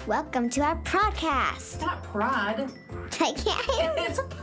Welcome to our podcast. It's not prod. I can't. It's pod.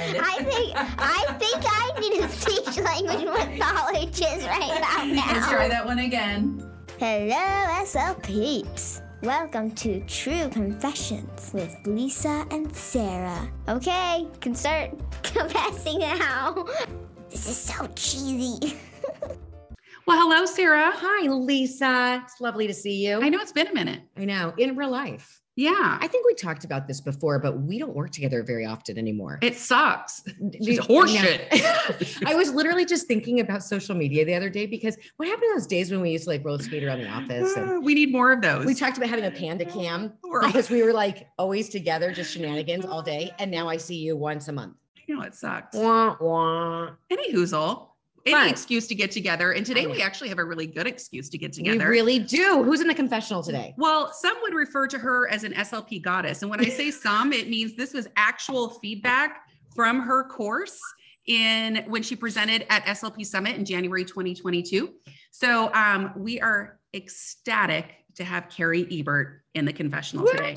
I think I need a speech language pathologist right about now. Let's try that one again. Hello, SL peeps. Welcome to True Confessions with Lisa and Sarah. Okay, can start confessing now. This is so cheesy. Well, hello, Sarah. Hi, Lisa. It's lovely to see you. I know it's been a minute. I know, in real life. Yeah. I think we talked about this before, but we don't work together very often anymore. It sucks. She's horseshit. I was literally just thinking about social media the other day because what happened to those days when we used to like roll skate around the office? And We need more of those. we talked about having a panda cam because we were like always together, just shenanigans all day. And now I see you once a month. You know, it sucks. Wah, wah. Any hoozle. Fun. Any excuse to get together. And today we actually have a really good excuse to get together. We really do. Who's in the confessional today? Well, some would refer to her as an SLP goddess. And when I say some, it means this was actual feedback from her course when she presented at SLP Summit in January 2022. So we are ecstatic to have Carrie Ebert in the confessional today.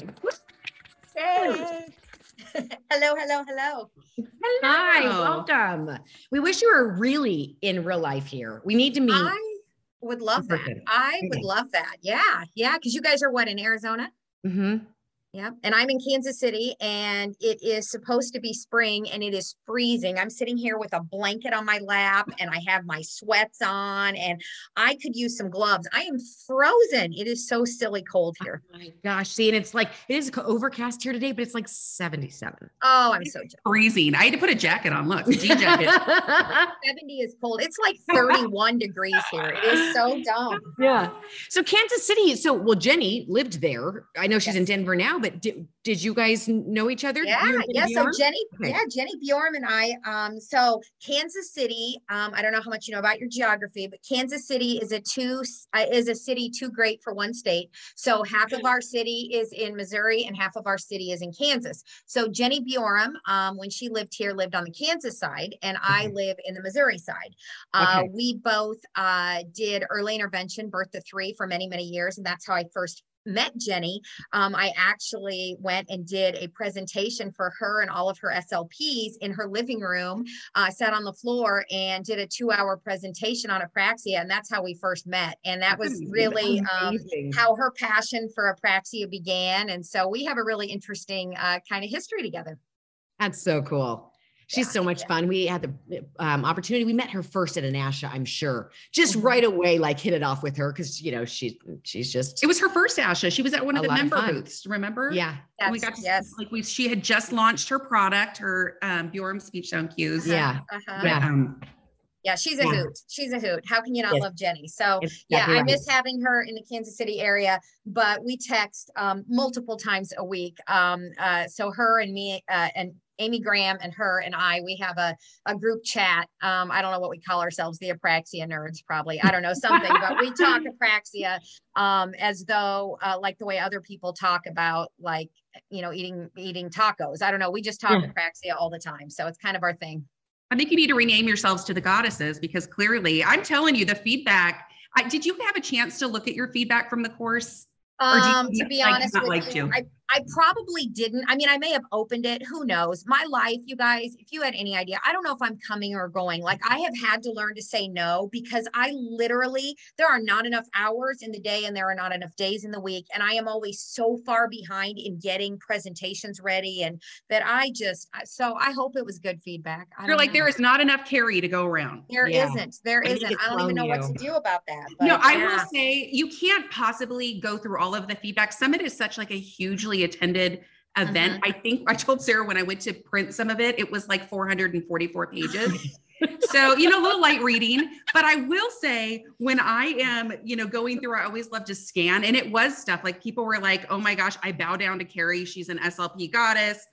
Hey. Hello. Hi, welcome. We wish you were really in real life here. We need to meet. I would love that. Perfect. I would love that. Yeah. Because you guys are what, in Arizona? Mm-hmm. Yeah. And I'm in Kansas City and it is supposed to be spring and it is freezing. I'm sitting here with a blanket on my lap and I have my sweats on and I could use some gloves. I am frozen. It is so silly cold here. Oh my gosh. See, and it's like, it is overcast here today, but it's like 77. Oh, I'm so jealous. Freezing. I had to put a jacket on. Look, a jean jacket. 70 is cold. It's like 31 degrees here. It is so dumb. Yeah. So Kansas City. Well, Jenny lived there. I know she's in Yes. Denver now, but did you guys know each other? Yeah. You and So Bjorn? Jenny Okay. Bjorn and I, so Kansas City, I don't know how much you know about your geography, but Kansas City is a city too great for one state. So half of our city is in Missouri and half of our city is in Kansas. So Jenny Bjorn, when she lived here, lived on the Kansas side and I live in the Missouri side. Okay. We both did early intervention, birth to 3 for many, many years. And that's how I first met Jenny. I actually went and did a presentation for her and all of her SLPs in her living room, sat on the floor and did a 2-hour presentation on apraxia. And that's how we first met. And that was really Amazing. how her passion for apraxia began. And so we have a really interesting kind of history together. That's so cool. She's so much fun. We had the opportunity. We met her first at ANASHA, I'm sure. Just right away, like hit it off with her because she's just. It was her first ASHA. She was at one of A the lot of member fun. booths. Remember? Yeah. And we got to she had just launched her product, her Bjorn speech sound cues. Yeah. Yeah. Yeah, she's a hoot. She's a hoot. How can you not Yes. love Jenny? So Exactly I right. miss having her in the Kansas City area, but we text multiple times a week. So her and me and Amy Graham and her and I, we have a group chat. I don't know what we call ourselves, the apraxia nerds, probably. I don't know, something, but we talk apraxia as though like the way other people talk about like, eating tacos. I don't know. We just talk apraxia all the time. So it's kind of our thing. I think you need to rename yourselves to the goddesses because clearly, I'm telling you, the feedback. Did you have a chance to look at your feedback from the course? Or do you, To be honest not with like you, to? I probably didn't. I mean, I may have opened it. Who knows? My life, you guys, if you had any idea, I don't know if I'm coming or going. Like I have had to learn to say no because I literally, there are not enough hours in the day and there are not enough days in the week. And I am always so far behind in getting presentations ready and that so I hope it was good feedback. You're like, there is not enough Carrie to go around. There isn't. I I don't even know what to do about that. But No, I will say you can't possibly go through all of the feedback. Summit is such like a hugely attended event. I think I told Sarah when I went to print some of it, it was like 444 pages. So, a little light reading, but I will say when I am, going through, I always love to scan and it was stuff like people were like, oh my gosh, I bow down to Carrie. She's an SLP goddess.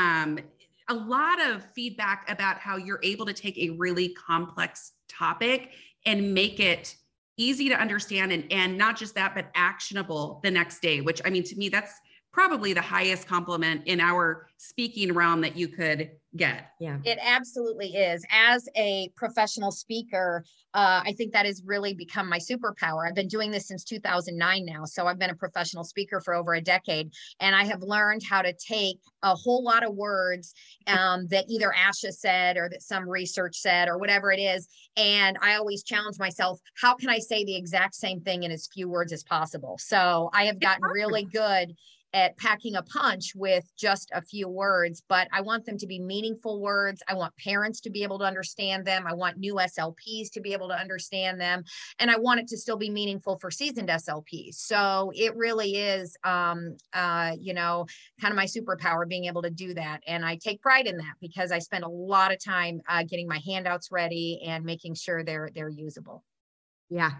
A lot of feedback about how you're able to take a really complex topic and make it easy to understand and not just that, but actionable the next day, which I mean, to me, that's probably the highest compliment in our speaking realm that you could get. Yeah. It absolutely is. As a professional speaker, I think that has really become my superpower. I've been doing this since 2009 now. So I've been a professional speaker for over a decade, and I have learned how to take a whole lot of words that either ASHA said or that some research said or whatever it is. And I always challenge myself, how can I say the exact same thing in as few words as possible? So I have gotten really good at packing a punch with just a few words, but I want them to be meaningful words. I want parents to be able to understand them. I want new SLPs to be able to understand them. And I want it to still be meaningful for seasoned SLPs. So it really is, kind of my superpower being able to do that. And I take pride in that because I spend a lot of time getting my handouts ready and making sure they're usable. Yeah,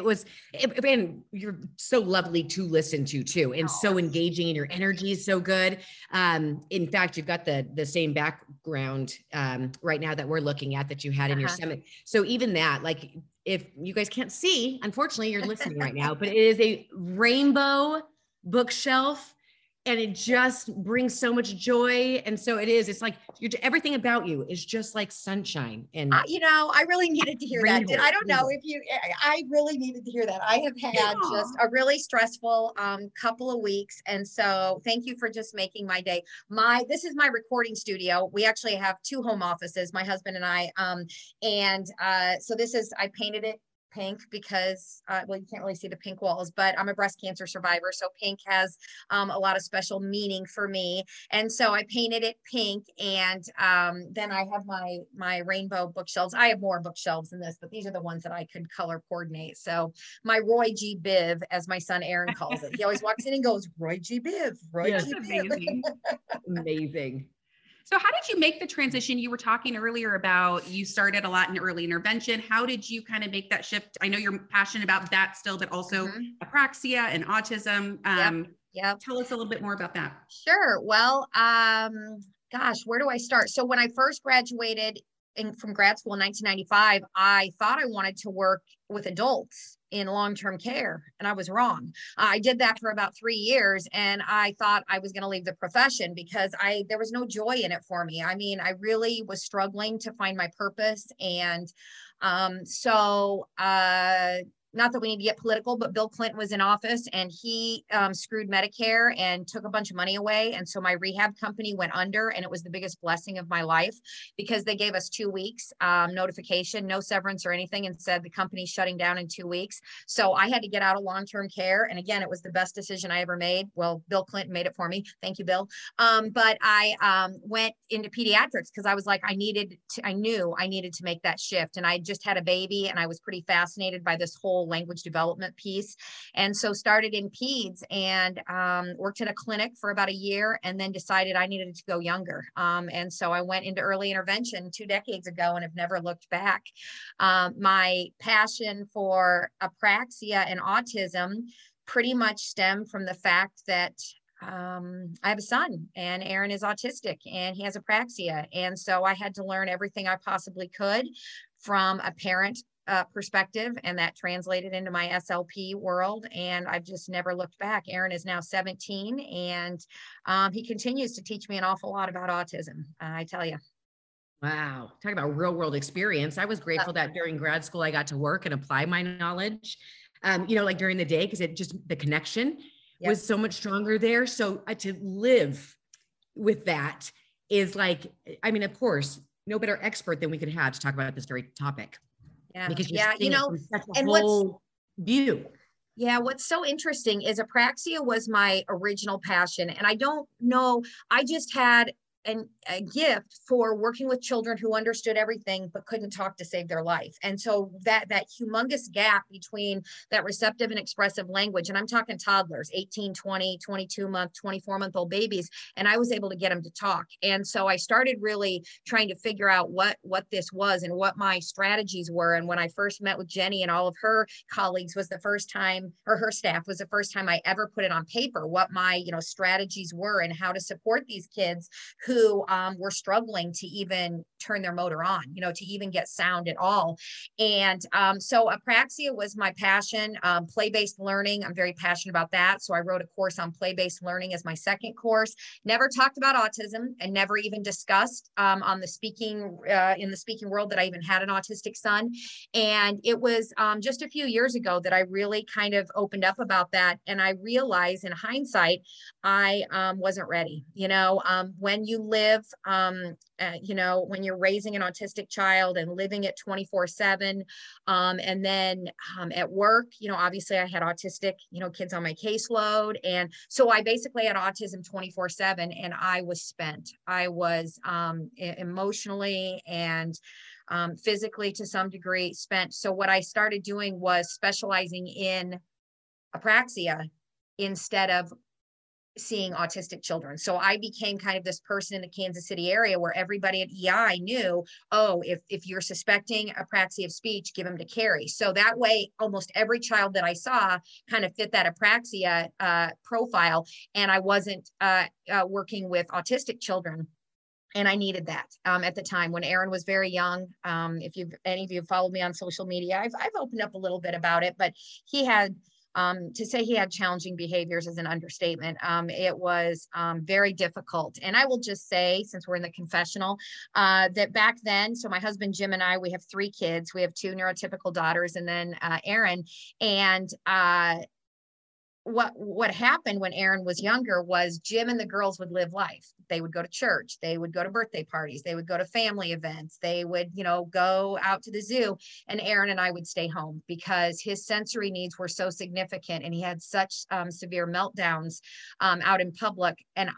and you're so lovely to listen to too, and so engaging, and your energy is so good. In fact, you've got the same background right now that we're looking at that you had in your summit. So even that, like, if you guys can't see, unfortunately, you're listening right now, but it is a rainbow bookshelf. And it just brings so much joy. And so it's like everything about you is just like sunshine. And I really needed to hear that. I don't know if I really needed to hear that. I have had just a really stressful couple of weeks. And so thank you for just making my day. This is my recording studio. We actually have 2 home offices, my husband and I. So I painted it pink because, you can't really see the pink walls, but I'm a breast cancer survivor. So pink has a lot of special meaning for me. And so I painted it pink. And then I have my rainbow bookshelves. I have more bookshelves than this, but these are the ones that I could color coordinate. So my Roy G. Biv, as my son Aaron calls it, he always walks in and goes, Roy G. Biv, Roy G. Biv. Amazing. Amazing. So how did you make the transition? You were talking earlier about you started a lot in early intervention. How did you kind of make that shift? I know you're passionate about that still, but also apraxia and autism. Yep. Tell us a little bit more about that. Sure. Well, where do I start? So when I first graduated from grad school in 1995, I thought I wanted to work with adults in long-term care, and I was wrong. I did that for about 3 years, and I thought I was going to leave the profession because there was no joy in it for me. I mean, I really was struggling to find my purpose, and not that we need to get political, but Bill Clinton was in office, and he screwed Medicare and took a bunch of money away. And so my rehab company went under, and it was the biggest blessing of my life because they gave us 2 weeks notification, no severance or anything, and said the company's shutting down in 2 weeks. So I had to get out of long-term care. And again, it was the best decision I ever made. Well, Bill Clinton made it for me. Thank you, Bill. But I went into pediatrics because I was like, I knew I needed to make that shift. And I just had a baby, and I was pretty fascinated by this whole language development piece. And so started in peds and worked at a clinic for about a year, and then decided I needed to go younger. And so I went into early intervention 2 decades ago and have never looked back. My passion for apraxia and autism pretty much stemmed from the fact that I have a son, and Aaron is autistic and he has apraxia. And so I had to learn everything I possibly could from a parent perspective, and that translated into my SLP world. And I've just never looked back. Aaron is now 17, and he continues to teach me an awful lot about autism. I tell you. Wow. Talk about real world experience. I was grateful that during grad school, I got to work and apply my knowledge, like during the day, because the connection was so much stronger there. So to live with that is like, I mean, of course, no better expert than we could have to talk about this very topic. Yeah. Because and whole view. Yeah. What's so interesting is apraxia was my original passion. And I don't know, I just had a gift for working with children who understood everything but couldn't talk to save their life. And so that humongous gap between that receptive and expressive language, and I'm talking toddlers, 18, 20, 22-month, 24-month-old babies, and I was able to get them to talk. And so I started really trying to figure out what this was and what my strategies were. And when I first met with Jenny and all of her colleagues was the first time, or her staff was the first time I ever put it on paper, what my strategies were and how to support these kids who were struggling to even turn their motor on, to even get sound at all. And so apraxia was my passion. Play-based learning, I'm very passionate about that. So I wrote a course on play-based learning as my second course. Never talked about autism and never even discussed on the speaking in the speaking world that I even had an autistic son. And it was just a few years ago that I really kind of opened up about that. And I realized in hindsight, I wasn't ready. When you live, when you're raising an autistic child and living it 24/7, and then at work, obviously I had autistic, kids on my caseload. And so I basically had autism 24/7, and I was spent. I was emotionally and physically to some degree spent. So what I started doing was specializing in apraxia instead of seeing autistic children. So I became kind of this person in the Kansas City area where everybody at EI knew, oh, if you're suspecting apraxia of speech, give them to Carrie. So that way, almost every child that I saw kind of fit that apraxia profile. And I wasn't working with autistic children. And I needed that at the time when Aaron was very young. If any of you followed me on social media, I've opened up a little bit about it, but he had, to say he had challenging behaviors is an understatement. It was very difficult. And I will just say, since we're in the confessional, that back then, so my husband, Jim, and I, we have 3 kids. We have 2 neurotypical daughters and then Aaron. And what happened when Aaron was younger was Jim and the girls would live life. They would go to church. They would go to birthday parties. They would go to family events. They would, go out to the zoo. And Aaron and I would stay home because his sensory needs were so significant. And he had such severe meltdowns out in public. And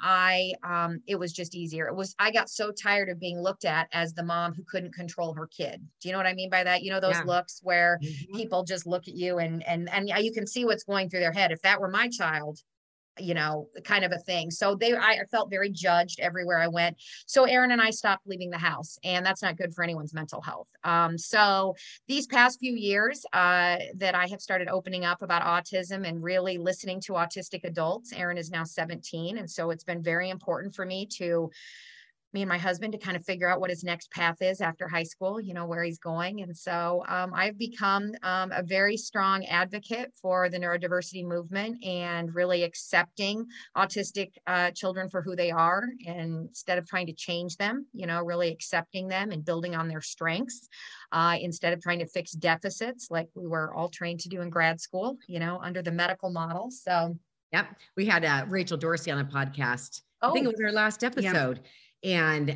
it was just easier. I got so tired of being looked at as the mom who couldn't control her kid. Do you know what I mean by that? Those looks where people just look at you and you can see what's going through their head. If that were my child, kind of a thing. So I felt very judged everywhere I went. So Aaron and I stopped leaving the house, and that's not good for anyone's mental health. So these past few years that I have started opening up about autism and really listening to autistic adults, Aaron is now 17. And so it's been very important for me and my husband to kind of figure out what his next path is after high school, where he's going. And so I've become a very strong advocate for the neurodiversity movement and really accepting autistic children for who they are. And instead of trying to change them, really accepting them and building on their strengths instead of trying to fix deficits like we were all trained to do in grad school, under the medical model. So. Yep. We had Rachel Dorsey on a podcast. I think it was our last episode. Yeah. And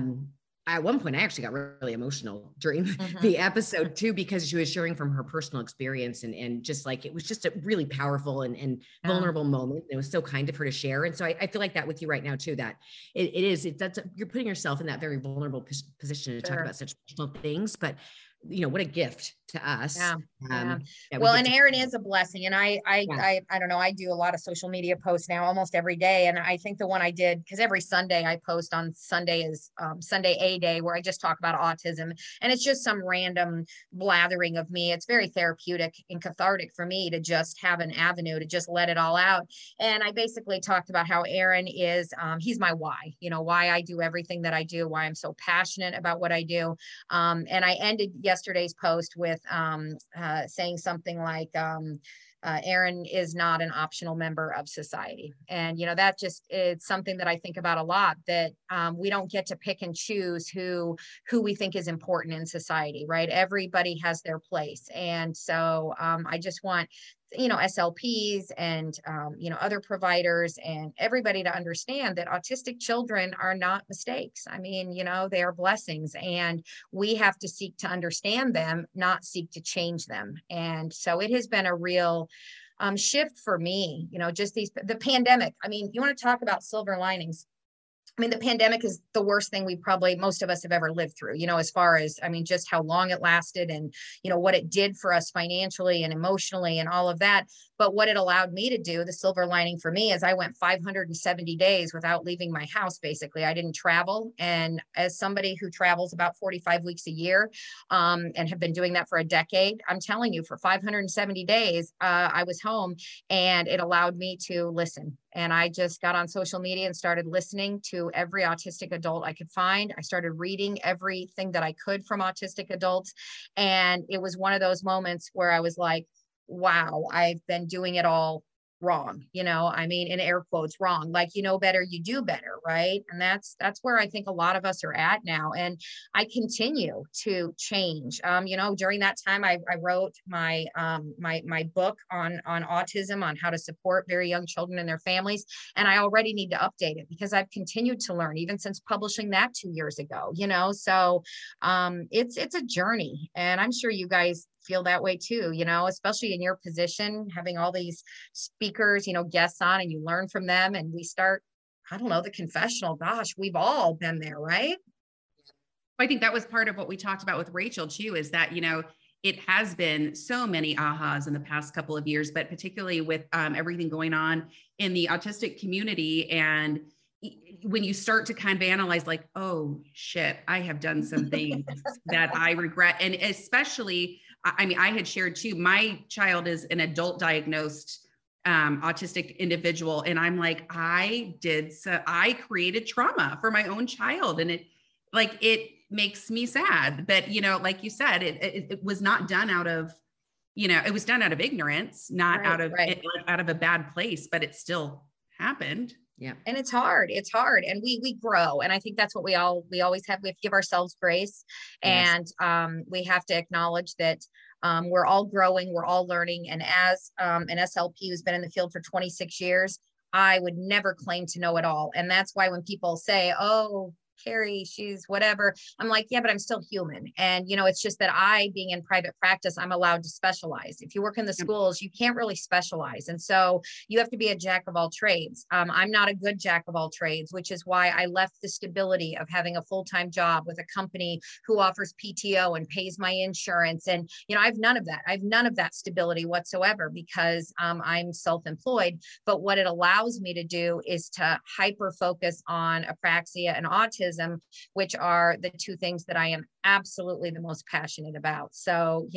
at one point, I actually got really emotional during the episode too, because she was sharing from her personal experience and just like, it was just a really powerful and vulnerable moment. It was so kind of her to share. And so I feel like that with you right now too, that you're putting yourself in that very vulnerable position to talk about such personal things, but what a gift to us. Well, and Aaron is a blessing. And I don't know, I do a lot of social media posts now almost every day. And I think the one I did, because every Sunday I post on Sunday is Sunday A Day, where I just talk about autism. And it's just some random blathering of me. It's very therapeutic and cathartic for me to just have an avenue to just let it all out. And I basically talked about how Aaron is, he's my why, why I do everything that I do, why I'm so passionate about what I do. And I ended yesterday's post with saying something like, Aaron is not an optional member of society. And, that just, it's something that I think about a lot, that we don't get to pick and choose who we think is important in society, right? Everybody has their place. And so I just want SLPs and, other providers and everybody to understand that autistic children are not mistakes. I mean, they are blessings, and we have to seek to understand them, not seek to change them. And so it has been a real shift for me, just the pandemic. I mean, you want to talk about silver linings. I mean, the pandemic is the worst thing most of us have ever lived through, as far as, just how long it lasted and, what it did for us financially and emotionally and all of that. But what it allowed me to do, the silver lining for me, is I went 570 days without leaving my house. Basically, I didn't travel. And as somebody who travels about 45 weeks a year and have been doing that for a decade, I'm telling you, for 570 days, I was home, and it allowed me to listen And I just got on social media and started listening to every autistic adult I could find. I started reading everything that I could from autistic adults. And it was one of those moments where I was like, wow, I've been doing it all wrong, I mean, in air quotes, wrong, like, better, you do better, right? And that's where I think a lot of us are at now. And I continue to change. During that time, I wrote my my book on autism, on how to support very young children and their families, and I already need to update it because I've continued to learn even since publishing that 2 years ago. So it's a journey, and I'm sure you guys feel that way too, especially in your position, having all these speakers, guests on, and you learn from them, and we start, I don't know, the confessional. Gosh, we've all been there, right? I think that was part of what we talked about with Rachel too, is that, it has been so many ahas in the past couple of years, but particularly with everything going on in the autistic community. And when you start to kind of analyze, like, oh shit, I have done some things that I regret. And especially, I mean, I had shared too, my child is an adult diagnosed autistic individual. And I'm like, I created trauma for my own child. And it makes me sad. But, like you said, it was not done out of, it was done out of ignorance, not out of a bad place, but it still happened. Yeah. And it's hard. And we grow. And I think that's what we always have. We have to give ourselves grace. Yes. And we have to acknowledge that we're all growing, we're all learning. And as an SLP who's been in the field for 26 years, I would never claim to know it all. And that's why when people say, oh, Carrie, she's whatever, I'm like, yeah, but I'm still human. And, it's just that being in private practice, I'm allowed to specialize. If you work in the schools, you can't really specialize. And so you have to be a jack of all trades. I'm not a good jack of all trades, which is why I left the stability of having a full-time job with a company who offers PTO and pays my insurance. And, I have none of that. I have none of that stability whatsoever because I'm self-employed. But what it allows me to do is to hyper focus on apraxia and autism, which are the two things that I am absolutely the most passionate about. So,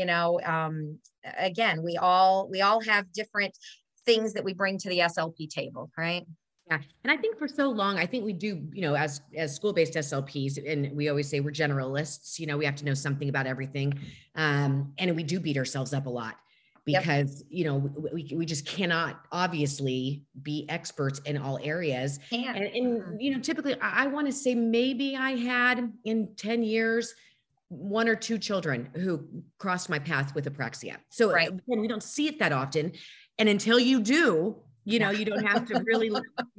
again, we all have different things that we bring to the SLP table, right? Yeah. And I think for so long, I think we do, as school-based SLPs, and we always say we're generalists, we have to know something about everything. And we do beat ourselves up a lot because, we just cannot obviously be experts in all areas. And typically I want to say maybe I had in 10 years, 1 or 2 children who crossed my path with apraxia. So again, we don't see it that often. And until you do, you don't have to really,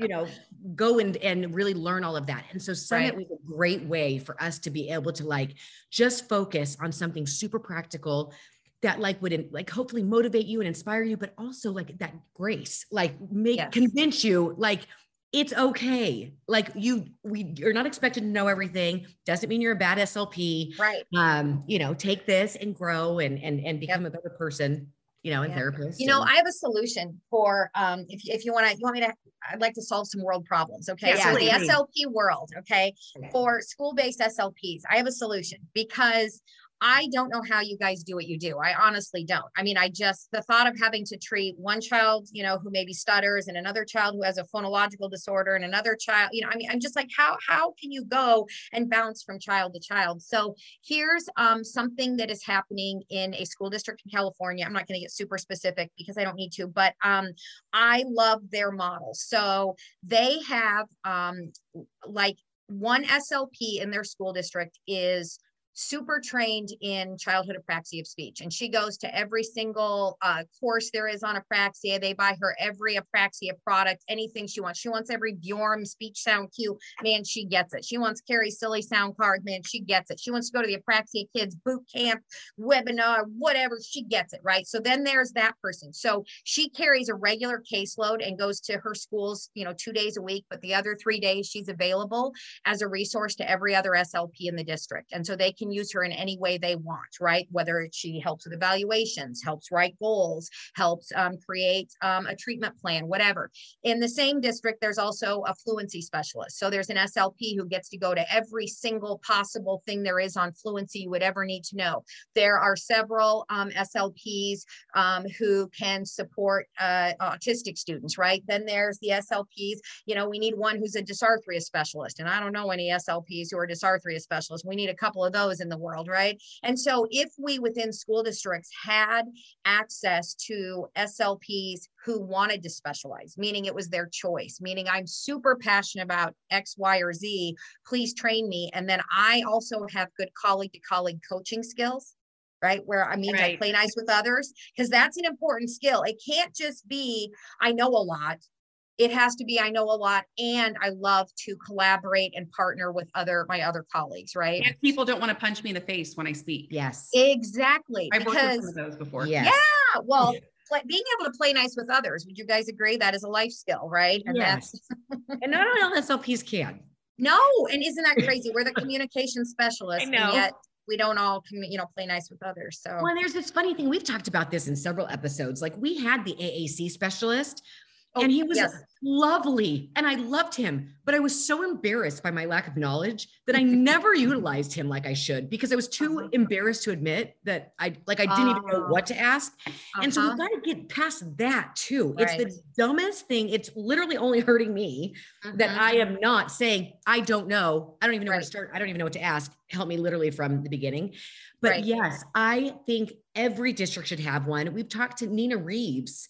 go and really learn all of that. And so Summit was a great way for us to be able to just focus on something super practical that would hopefully motivate you and inspire you, but also that grace, convince you, it's okay. You're not expected to know everything. Doesn't mean you're a bad SLP. Right. Take this and grow and become a better person, and therapist. I have a solution for, if you want me to, I'd like to solve some world problems. Okay. Yeah, so the SLP world, okay. For school-based SLPs, I have a solution because I don't know how you guys do what you do. I honestly don't. I mean, the thought of having to treat one child, who maybe stutters and another child who has a phonological disorder and another child, I'm just like, how can you go and bounce from child to child? So here's something that is happening in a school district in California. I'm not going to get super specific because I don't need to, but I love their model. So they have one SLP in their school district is super trained in childhood apraxia of speech. And she goes to every single course there is on apraxia. They buy her every apraxia product, anything she wants. She wants every Bjorn speech sound cue. Man, she gets it. She wants Carrie's silly sound card. Man, she gets it. She wants to go to the Apraxia Kids boot camp, webinar, whatever. She gets it, right? So then there's that person. So she carries a regular caseload and goes to her schools, 2 days a week, but the other 3 days she's available as a resource to every other SLP in the district. And so they can can use her in any way they want, right? Whether she helps with evaluations, helps write goals, helps create a treatment plan, whatever. In the same district, there's also a fluency specialist. So there's an SLP who gets to go to every single possible thing there is on fluency you would ever need to know. There are several SLPs who can support autistic students, right? Then there's the SLPs, you know, we need one who's a dysarthria specialist. And I don't know any SLPs who are dysarthria specialists. We need a couple of those in the world, right? And so if we within school districts had access to SLPs who wanted to specialize, meaning it was their choice, meaning I'm super passionate about X, Y, or Z, please train me. And then I also have good colleague to colleague coaching skills, right? Where I mean, I play nice with others, because that's an important skill. It can't just be, I know a lot. It has to be, I know a lot, and I love to collaborate and partner with my other colleagues, right? And people don't want to punch me in the face when I speak. Yes. Exactly. I've worked with some of those before. Yes. Yeah. Well, being able to play nice with others, would you guys agree? That is a life skill, right? And yes. And not all SLPs can. No. And isn't that crazy? We're the communication specialists. I know. And yet we don't all, play nice with others. So, well, there's this funny thing. We've talked about this in several episodes. Like we had the AAC specialist, and he was lovely and I loved him, but I was so embarrassed by my lack of knowledge that I never utilized him like I should, because I was too embarrassed to admit that I didn't even know what to ask. And so we've got to get past that too. It's the dumbest thing. It's literally only hurting me that I am not saying, I don't know. I don't even know where to start. I don't even know what to ask. Help me literally from the beginning. But yes, I think every district should have one. We've talked to Nina Reeves.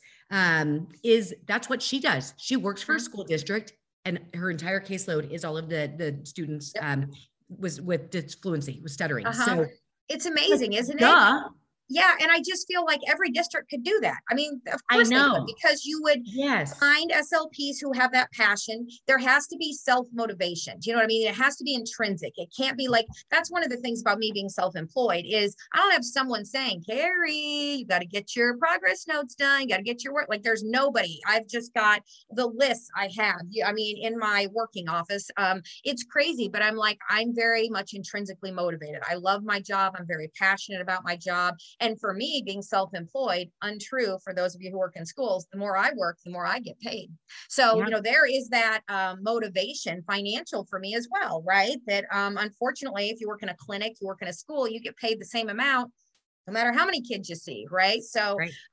That's what she does. She works for a school district, and her entire caseload is all of the students was with fluency, with stuttering. So it's amazing, isn't it? Yeah. And I just feel like every district could do that. I mean, of course they could, because you would find SLPs who have that passion. There has to be self-motivation. Do you know what I mean? It has to be intrinsic. It can't be like, that's one of the things about me being self-employed is I don't have someone saying, Carrie, you got to get your progress notes done. You got to get your work. Like there's nobody. I've just got the lists I have. I mean, in my working office, it's crazy, but I'm very much intrinsically motivated. I love my job. I'm very passionate about my job. And for me, being self-employed, untrue for those of you who work in schools, the more I work, the more I get paid. So, there is that motivation, financial for me as well, right? That unfortunately, if you work in a clinic, you work in a school, you get paid the same amount, no matter how many kids you see, right? So,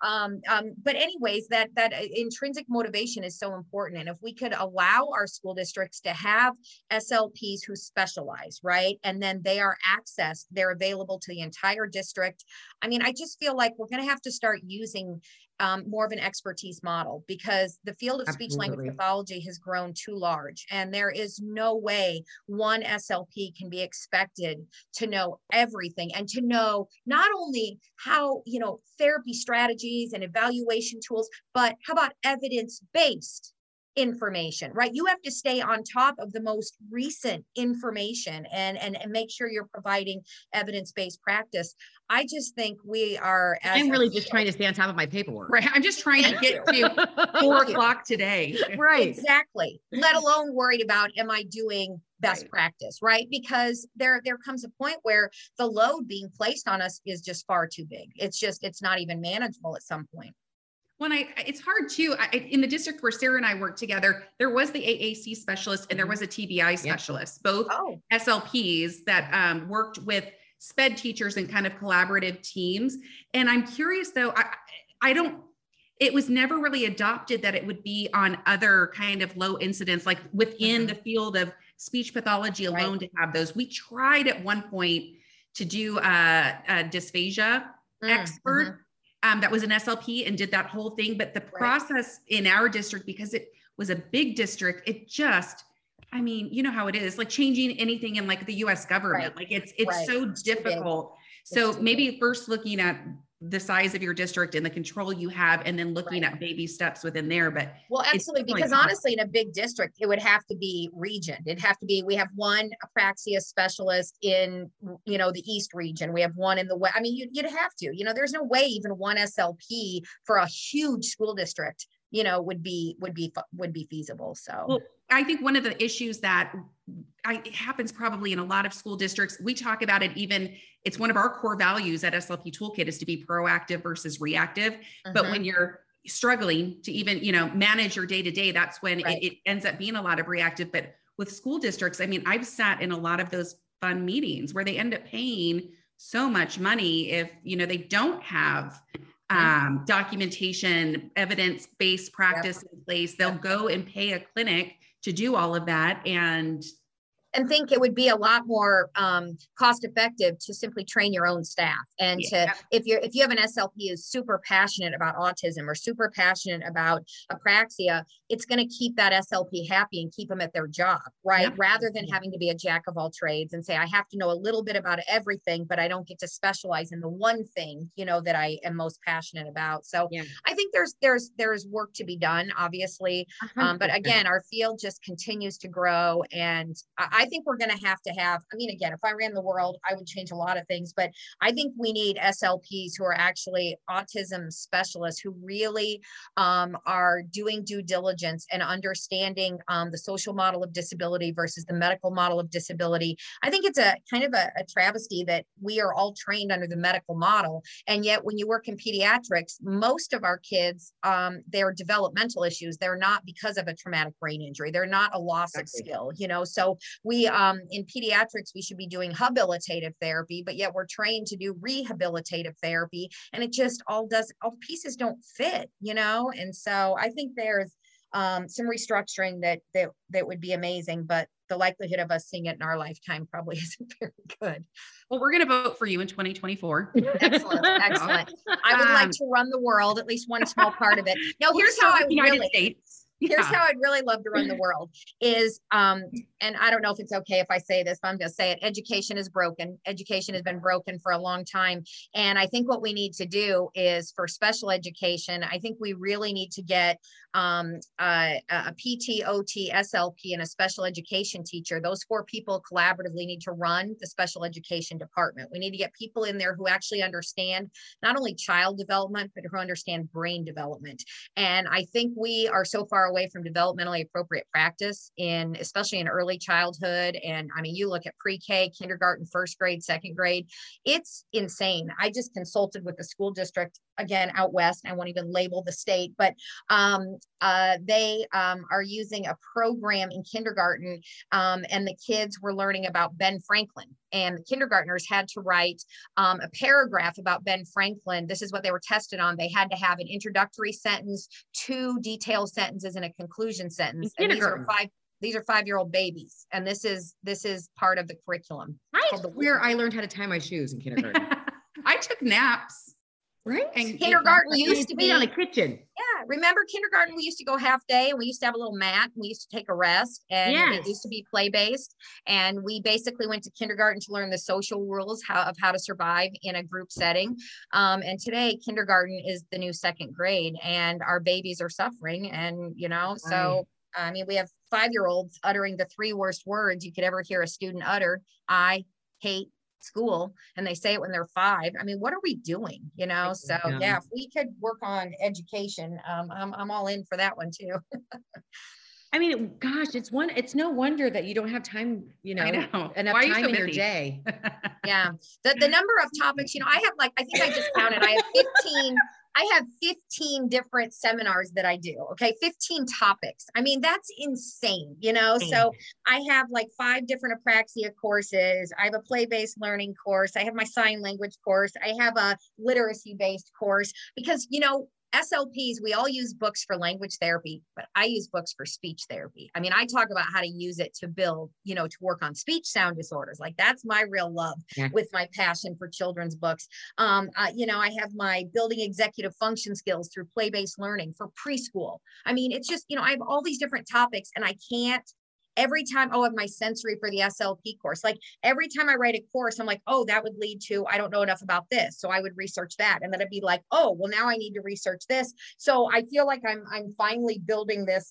but anyways, that intrinsic motivation is so important. And if we could allow our school districts to have SLPs who specialize, right? And then they are accessed, they're available to the entire district. I mean, I just feel like we're going to have to start using more of an expertise model, because the field of speech language pathology has grown too large, and there is no way one SLP can be expected to know everything and to know not only how, therapy strategies and evaluation tools, but how about evidence-based information, right? You have to stay on top of the most recent information and make sure you're providing evidence-based practice. I just think we are. I'm really just trying to stay on top of my paperwork. Right. I'm just trying to get to 4 o'clock today. Right. Exactly. Let alone worried about, am I doing best practice, right? Because there comes a point where the load being placed on us is just far too big. It's not even manageable at some point. It's hard too. In the district where Sarah and I worked together, there was the AAC specialist and there was a TBI specialist, both SLPs that worked with SPED teachers and kind of collaborative teams. And I'm curious though, it was never really adopted that it would be on other kind of low incidence, like within the field of speech pathology alone to have those. We tried at one point to do a dysphagia expert. That was an SLP and did that whole thing. But the process in our district, because it was a big district, it just, I mean, you know how it is, like changing anything in like the US government, like it's so difficult. So maybe first looking at the size of your district and the control you have, and then looking at baby steps within there. But absolutely, because honestly, in a big district, it would have to be region. It'd have to be, we have one apraxia specialist in, the East region. We have one in the West. I mean, you'd have to, there's no way even one SLP for a huge school district, would be feasible. So, I think one of the issues that it happens probably in a lot of school districts, we talk about it, even it's one of our core values at SLP Toolkit is to be proactive versus reactive. But when you're struggling to even, manage your day to day, that's when it ends up being a lot of reactive. But with school districts, I mean, I've sat in a lot of those fun meetings where they end up paying so much money if, they don't have documentation, evidence-based practice in place. They'll go and pay a clinic to do all of that. And think it would be a lot more cost effective to simply train your own staff. And if you have an SLP who's super passionate about autism or super passionate about apraxia, it's going to keep that SLP happy and keep them at their job, right? Rather than having to be a jack of all trades and say, I have to know a little bit about everything, but I don't get to specialize in the one thing, that I am most passionate about. So I think there's work to be done, obviously. But again, our field just continues to grow. And I think we're going to have, again, if I ran the world, I would change a lot of things, but I think we need SLPs who are actually autism specialists who really are doing due diligence and understanding the social model of disability versus the medical model of disability. I think it's a kind of a travesty that we are all trained under the medical model. And yet when you work in pediatrics, most of our kids, they're developmental issues. They're not because of a traumatic brain injury. They're not a loss of skill, so we in pediatrics, we should be doing habilitative therapy, but yet we're trained to do rehabilitative therapy. And it just all the pieces don't fit, And so I think there's some restructuring that would be amazing, but the likelihood of us seeing it in our lifetime probably isn't very good. Well, we're going to vote for you in 2024. Excellent. I would like to run the world, at least one small part of it. No, here's how I really. Here's how I'd really love to run the world is, and I don't know if it's okay if I say this, but I'm going to say it. Education is broken. Education has been broken for a long time. And I think what we need to do is for special education, I think we really need to get a PT, OT, SLP, and a special education teacher. Those 4 people collaboratively need to run the special education department. We need to get people in there who actually understand not only child development, but who understand brain development. And I think we are so far away from developmentally appropriate practice especially in early childhood. And I mean, you look at pre-K, kindergarten, first grade, second grade, it's insane. I just consulted with the school district again out west. I won't even label the state, but they are using a program in kindergarten, and the kids were learning about Ben Franklin. And the kindergartners had to write a paragraph about Ben Franklin. This is what they were tested on. They had to have an introductory sentence, 2 detailed sentences, and a conclusion sentence. And these are 5-year-old babies. And this is part of the curriculum. Where I learned how to tie my shoes in kindergarten. I took naps. Right. And kindergarten used to be on the kitchen. Yeah. Remember kindergarten, we used to go half day and we used to have a little mat and we used to take a rest and it used to be play based. And we basically went to kindergarten to learn the social rules of how to survive in a group setting. And today kindergarten is the new 2nd grade and our babies are suffering. And, so, I mean, we have 5-year-olds uttering the 3 worst words you could ever hear a student utter. I hate school, and they say it when they're 5. I mean, what are we doing? So if we could work on education, I'm all in for that one too. I mean, gosh, it's no wonder that you don't have time, enough time in your day. Yeah. The number of topics, I have I think I just counted, I have 15 different seminars that I do. Okay. 15 topics. I mean, that's insane, so I have 5 different apraxia courses. I have a play-based learning course. I have my sign language course. I have a literacy-based course because, SLPs, we all use books for language therapy, but I use books for speech therapy. I mean, I talk about how to use it to build, to work on speech sound disorders. That's my real love with my passion for children's books. I have my building executive function skills through play-based learning for preschool. I mean, it's just, I have all these different topics and I can't every time, oh, my sensory for the SLP course, like every time I write a course, I'm like, oh, that would lead to, I don't know enough about this. So I would research that. And then it'd be like, oh, well, now I need to research this. So I feel like I'm finally building this,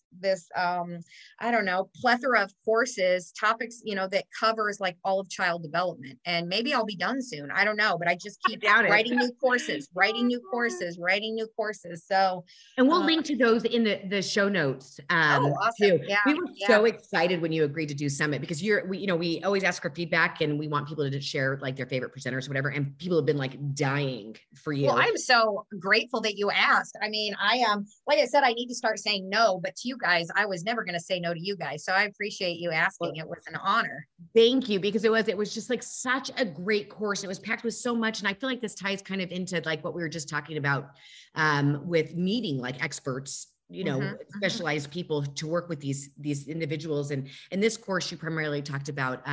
I don't know, plethora of courses, topics, you know, that covers like all of child development. And maybe I'll be done soon. I don't know, but I just keep writing new courses, writing new courses. So, and we'll link to those in the show notes. Awesome. Too. Yeah, we were so excited when you agreed to do Summit, because we always ask for feedback and we want people to share like their favorite presenters or whatever. And people have been like dying for you. Well, I'm so grateful that you asked. I mean, I am, like I said, I need to start saying no, but to you guys, I was never going to say no to you guys. So I appreciate you asking. It was an honor. Thank you, because it was just like such a great course. It was packed with so much. And I feel like this ties kind of into like what we were just talking about with meeting like experts, you know, specialized people to work with these individuals. And in this course, you primarily talked about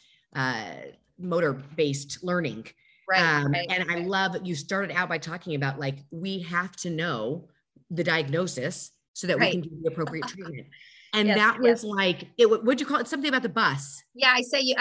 motor-based learning. Right. And I love that you started out by talking about like, we have to know the diagnosis so that we can do the appropriate treatment. And that was like, what'd you call it? Something about the bus. Yeah, I say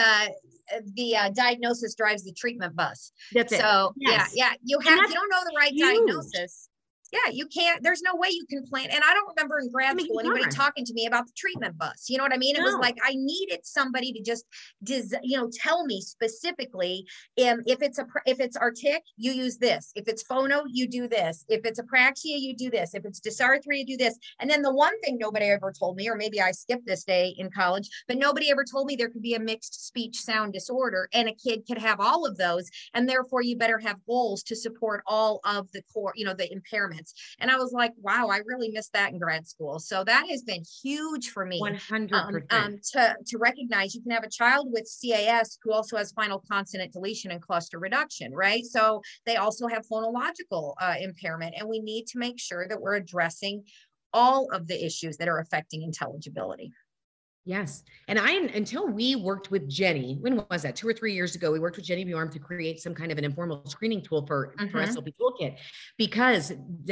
the diagnosis drives the treatment bus. That's it. So you don't know the right diagnosis. Yeah, you can't, there's no way you can plan. And I don't remember in grad school anybody talking to me about the treatment bus. You know what I mean? It was like, I needed somebody to just, tell me specifically, if it's Artic, you use this. If it's phono, you do this. If it's apraxia, you do this. If it's dysarthria, you do this. And then the one thing nobody ever told me, or maybe I skipped this day in college, but nobody ever told me there could be a mixed speech sound disorder and a kid could have all of those. And therefore you better have goals to support all of the core, the impairments. And I was like, wow, I really missed that in grad school. So that has been huge for me. 100%. To recognize you can have a child with CAS who also has final consonant deletion and cluster reduction, right? So they also have phonological impairment, and we need to make sure that we're addressing all of the issues that are affecting intelligibility. Yes. And until we worked with Jenny, when was that? 2 or 3 years ago, we worked with Jenny Bjorn to create some kind of an informal screening tool for SLP Toolkit, because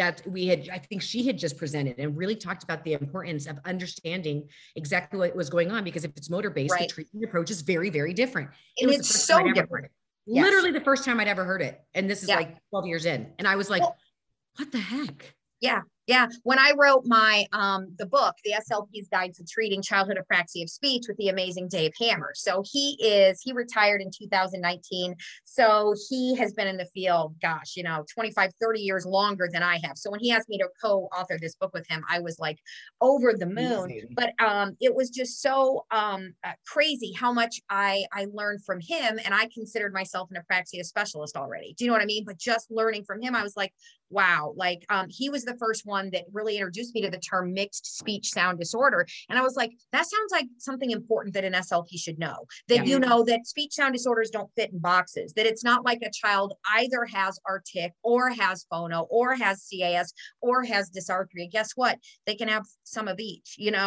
I think she had just presented and really talked about the importance of understanding exactly what was going on, because if it's motor-based, the treatment approach is very, very different. And it's so different. Literally the first time I'd ever heard it. And this is like 12 years in. And I was like, what the heck? Yeah. Yeah. When I wrote my, the book, The SLP's Guide to Treating Childhood Apraxia of Speech, with the amazing Dave Hammer. So he retired in 2019. So he has been in the field, 25, 30 years longer than I have. So when he asked me to co-author this book with him, I was like over the moon. But it was just so crazy how much I learned from him. And I considered myself an apraxia specialist already. Do you know what I mean? But just learning from him, I was like, wow, he was the first one that really introduced me to the term mixed speech sound disorder. And I was like, that sounds like something important that an SLP should know, that that speech sound disorders don't fit in boxes, that it's not like a child either has Artic or has phono or has CAS or has dysarthria. Guess what? They can have some of each, and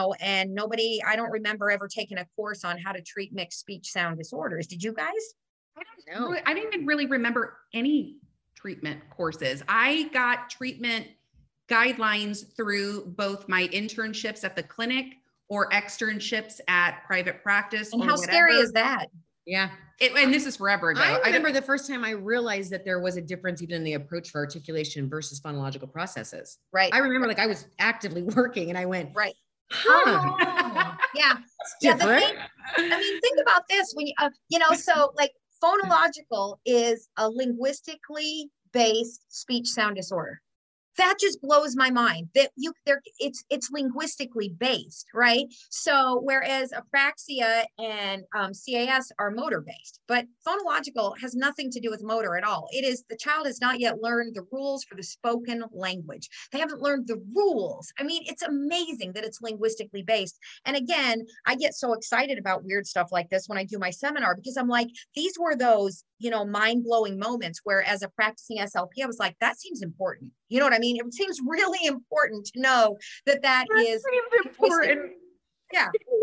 I don't remember ever taking a course on how to treat mixed speech sound disorders. Did you guys? I didn't even really remember any treatment courses. I got treatment guidelines through both my internships at the clinic or externships at private practice. And how scary is that? Yeah. And this is forever ago. I remember the first time I realized that there was a difference even in the approach for articulation versus phonological processes. Right. I remember I was actively working and I went, right. Huh. Oh, yeah. Different. Think about this when so phonological is a linguistically based speech sound disorder. That just blows my mind that it's linguistically based, right? So whereas apraxia and CAS are motor based, but phonological has nothing to do with motor at all. It is, the child has not yet learned the rules for the spoken language. They haven't learned the rules. I mean, it's amazing that it's linguistically based. And again, I get so excited about weird stuff like this when I do my seminar, because I'm like, these were those, mind-blowing moments where as a practicing SLP, I was like, that seems important. You know what I mean? It seems really important to know that is important. Yeah.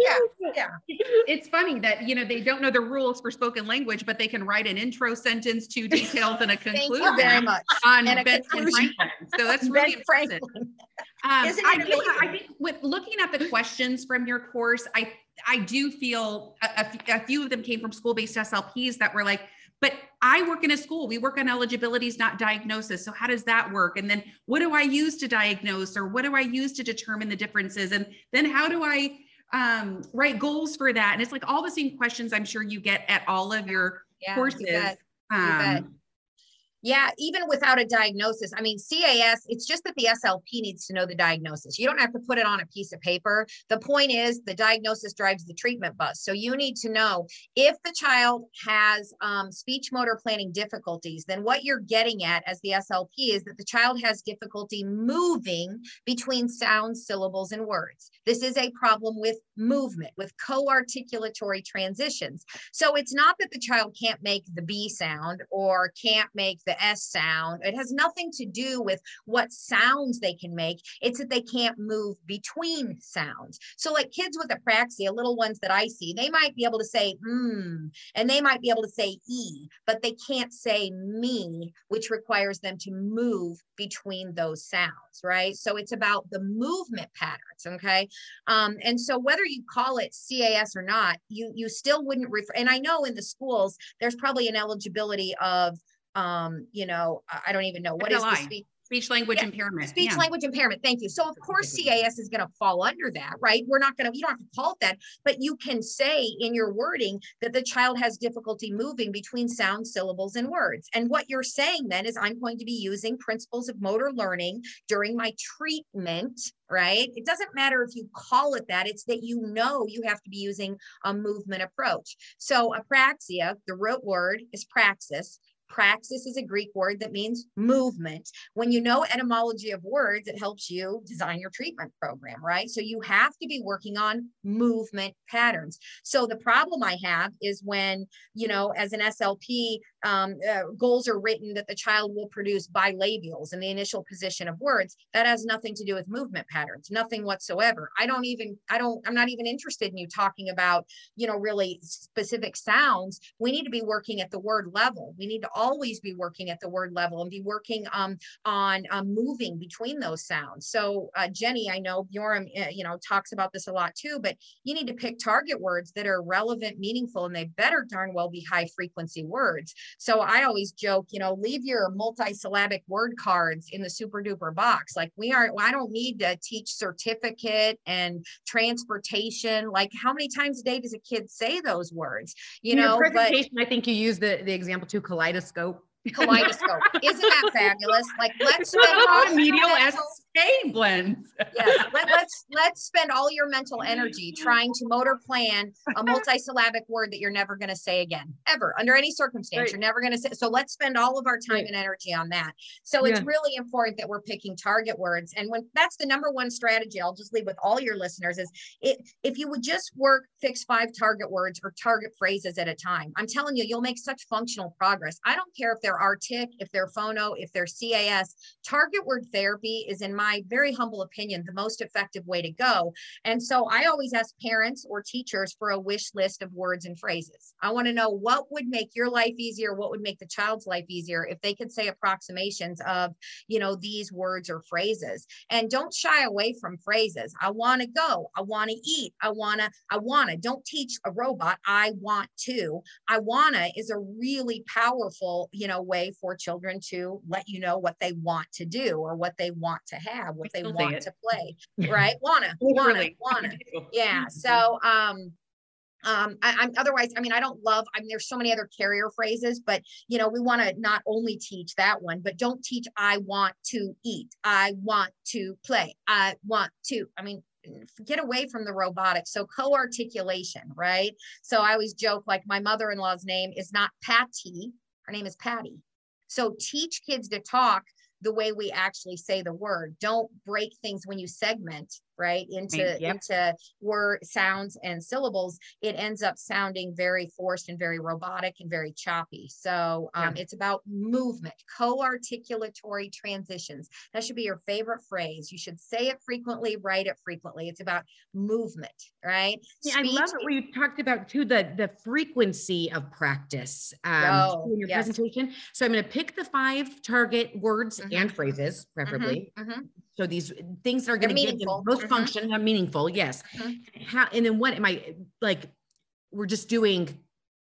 It's funny that, they don't know the rules for spoken language, but they can write an intro sentence, 2 details, and a conclusion. Thank you very much. On Ben Franklin. So that's really impressive. Isn't it amazing? I think with looking at the questions from your course, I do feel a few of them came from school-based SLPs that were like, but I work in a school. We work on eligibilities, not diagnosis. So how does that work? And then what do I use to diagnose, or what do I use to determine the differences? And then how do I write goals for that? And it's like all the same questions I'm sure you get at all of your courses. You bet. Yeah, even without a diagnosis. I mean, CAS, it's just that the SLP needs to know the diagnosis. You don't have to put it on a piece of paper. The point is the diagnosis drives the treatment bus. So you need to know if the child has speech motor planning difficulties, then what you're getting at as the SLP is that the child has difficulty moving between sounds, syllables, and words. This is a problem with movement, with co-articulatory transitions. So it's not that the child can't make the B sound or can't make the S sound. It has nothing to do with what sounds they can make. It's that they can't move between sounds. So like kids with apraxia, little ones that I see, they might be able to say and they might be able to say E, but they can't say me, which requires them to move between those sounds, right? So it's about the movement patterns, okay? And so whether you call it CAS or not, you still wouldn't refer, and I know in the schools, there's probably an eligibility of I don't even know what is the speech language impairment. Speech language impairment. Thank you. So of course CAS is going to fall under that, right? You don't have to call it that, but you can say in your wording that the child has difficulty moving between sound, syllables, and words. And what you're saying then is I'm going to be using principles of motor learning during my treatment, right? It doesn't matter if you call it that, it's that you have to be using a movement approach. So apraxia, the root word is praxis. Praxis is a Greek word that means movement. When you know etymology of words, it helps you design your treatment program, right? So you have to be working on movement patterns. So the problem I have is when, as an SLP, goals are written that the child will produce bilabials in the initial position of words. That has nothing to do with movement patterns, nothing whatsoever. I'm not even interested in you talking about, really specific sounds. We need to be working at the word level. We need to always be working at the word level and be working on moving between those sounds. So Jenny, I know Bjorn, talks about this a lot too, but you need to pick target words that are relevant, meaningful, and they better darn well be high frequency words. So I always joke, leave your multi-syllabic word cards in the super duper box. Like I don't need to teach certificate and transportation. Like how many times a day does a kid say those words? In your presentation, I think you used the example too, kaleidoscope. Kaleidoscope. Isn't that fabulous? Like let's spend all medial SK blends. Yes, let's spend all your mental energy trying to motor plan a multisyllabic word that you're never going to say again, ever, under any circumstance. Right. You're never going to say. So let's spend all of our time and energy on that. So it's really important that we're picking target words. And when that's the number one strategy, I'll just leave with all your listeners is if you would just fix 5 target words or target phrases at a time, I'm telling you, you'll make such functional progress. I don't care if they're RTIC, if they're phono, if they're CAS. Target word therapy is, in my very humble opinion, the most effective way to go. And so I always ask parents or teachers for a wish list of words and phrases. I want to know what would make your life easier, what would make the child's life easier if they could say approximations of, these words or phrases. And don't shy away from phrases. I want to go. I want to eat. I want to. Don't teach a robot. I want to. I want to is a really powerful, way for children to let you know what they want to do or what they want to have, what they want to play, right? Wanna. Yeah. So, there's so many other carrier phrases, but we want to not only teach that one, but don't teach, I want to eat. I want to play. I want to, get away from the robotics. So co-articulation, right? So I always joke, like my mother-in-law's name is not Patty. Her name is Patty. So teach kids to talk the way we actually say the word. Don't break things when you segment, right, into word sounds and syllables. It ends up sounding very forced and very robotic and very choppy. So it's about movement, co-articulatory transitions. That should be your favorite phrase. You should say it frequently, write it frequently. It's about movement, right? Yeah, I love it where you talked about too the frequency of practice in your presentation. So I'm going to pick the 5 target words and phrases, preferably. So these things that are going to give them most function and meaningful. Yes. How, and then what am I like? We're just doing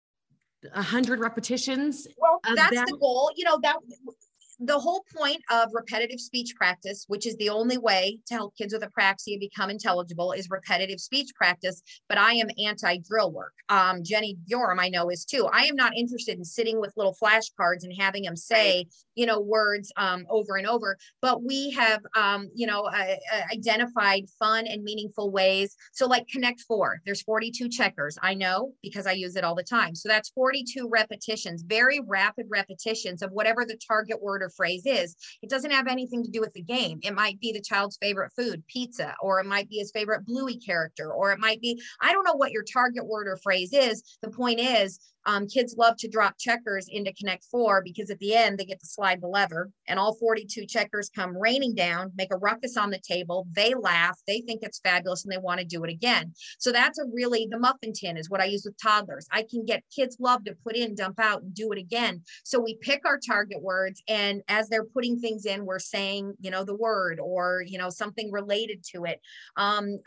100 repetitions. Well, that's the goal. You know, that the whole point of repetitive speech practice, which is the only way to help kids with apraxia become intelligible, is repetitive speech practice. But I am anti-drill work. Jenny Bjorm, I know, is too. I am not interested in sitting with little flashcards and having them say, you know, words over and over. But we have, you know, identified fun and meaningful ways. So like Connect Four, there's 42 checkers. I know because I use it all the time. So that's 42 repetitions, very rapid repetitions of whatever the target word or phrase is. It doesn't have anything to do with the game. It might be the child's favorite food, pizza, or it might be his favorite Bluey character, or it might be, I don't know what your target word or phrase is. The point is, kids love to drop checkers into Connect Four because at the end they get to slide the lever and all 42 checkers come raining down, make a ruckus on the table. They laugh, they think it's fabulous, and they want to do it again. So that's a really, the muffin tin is what I use with toddlers. I can get kids love to put in, dump out, and do it again. So we pick our target words, and as they're putting things in, we're saying, you know, the word or, you know, something related to it. An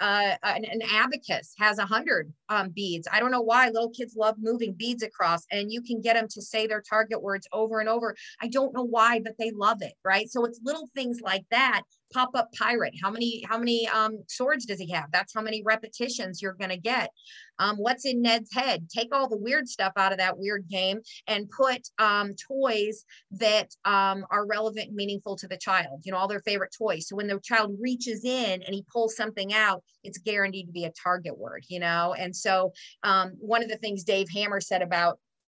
abacus has 100 beads. I don't know why little kids love moving beads across, and you can get them to say their target words over and over. I don't know why, but they love it, right? So it's little things like that. Pop-up pirate. How many swords does he have? That's how many repetitions you're going to get. What's in Ned's head? Take all the weird stuff out of that weird game and put toys that are relevant and meaningful to the child, you know, all their favorite toys. So when the child reaches in and he pulls something out, it's guaranteed to be a target word, you know? And so one of the things Dave Hammer said about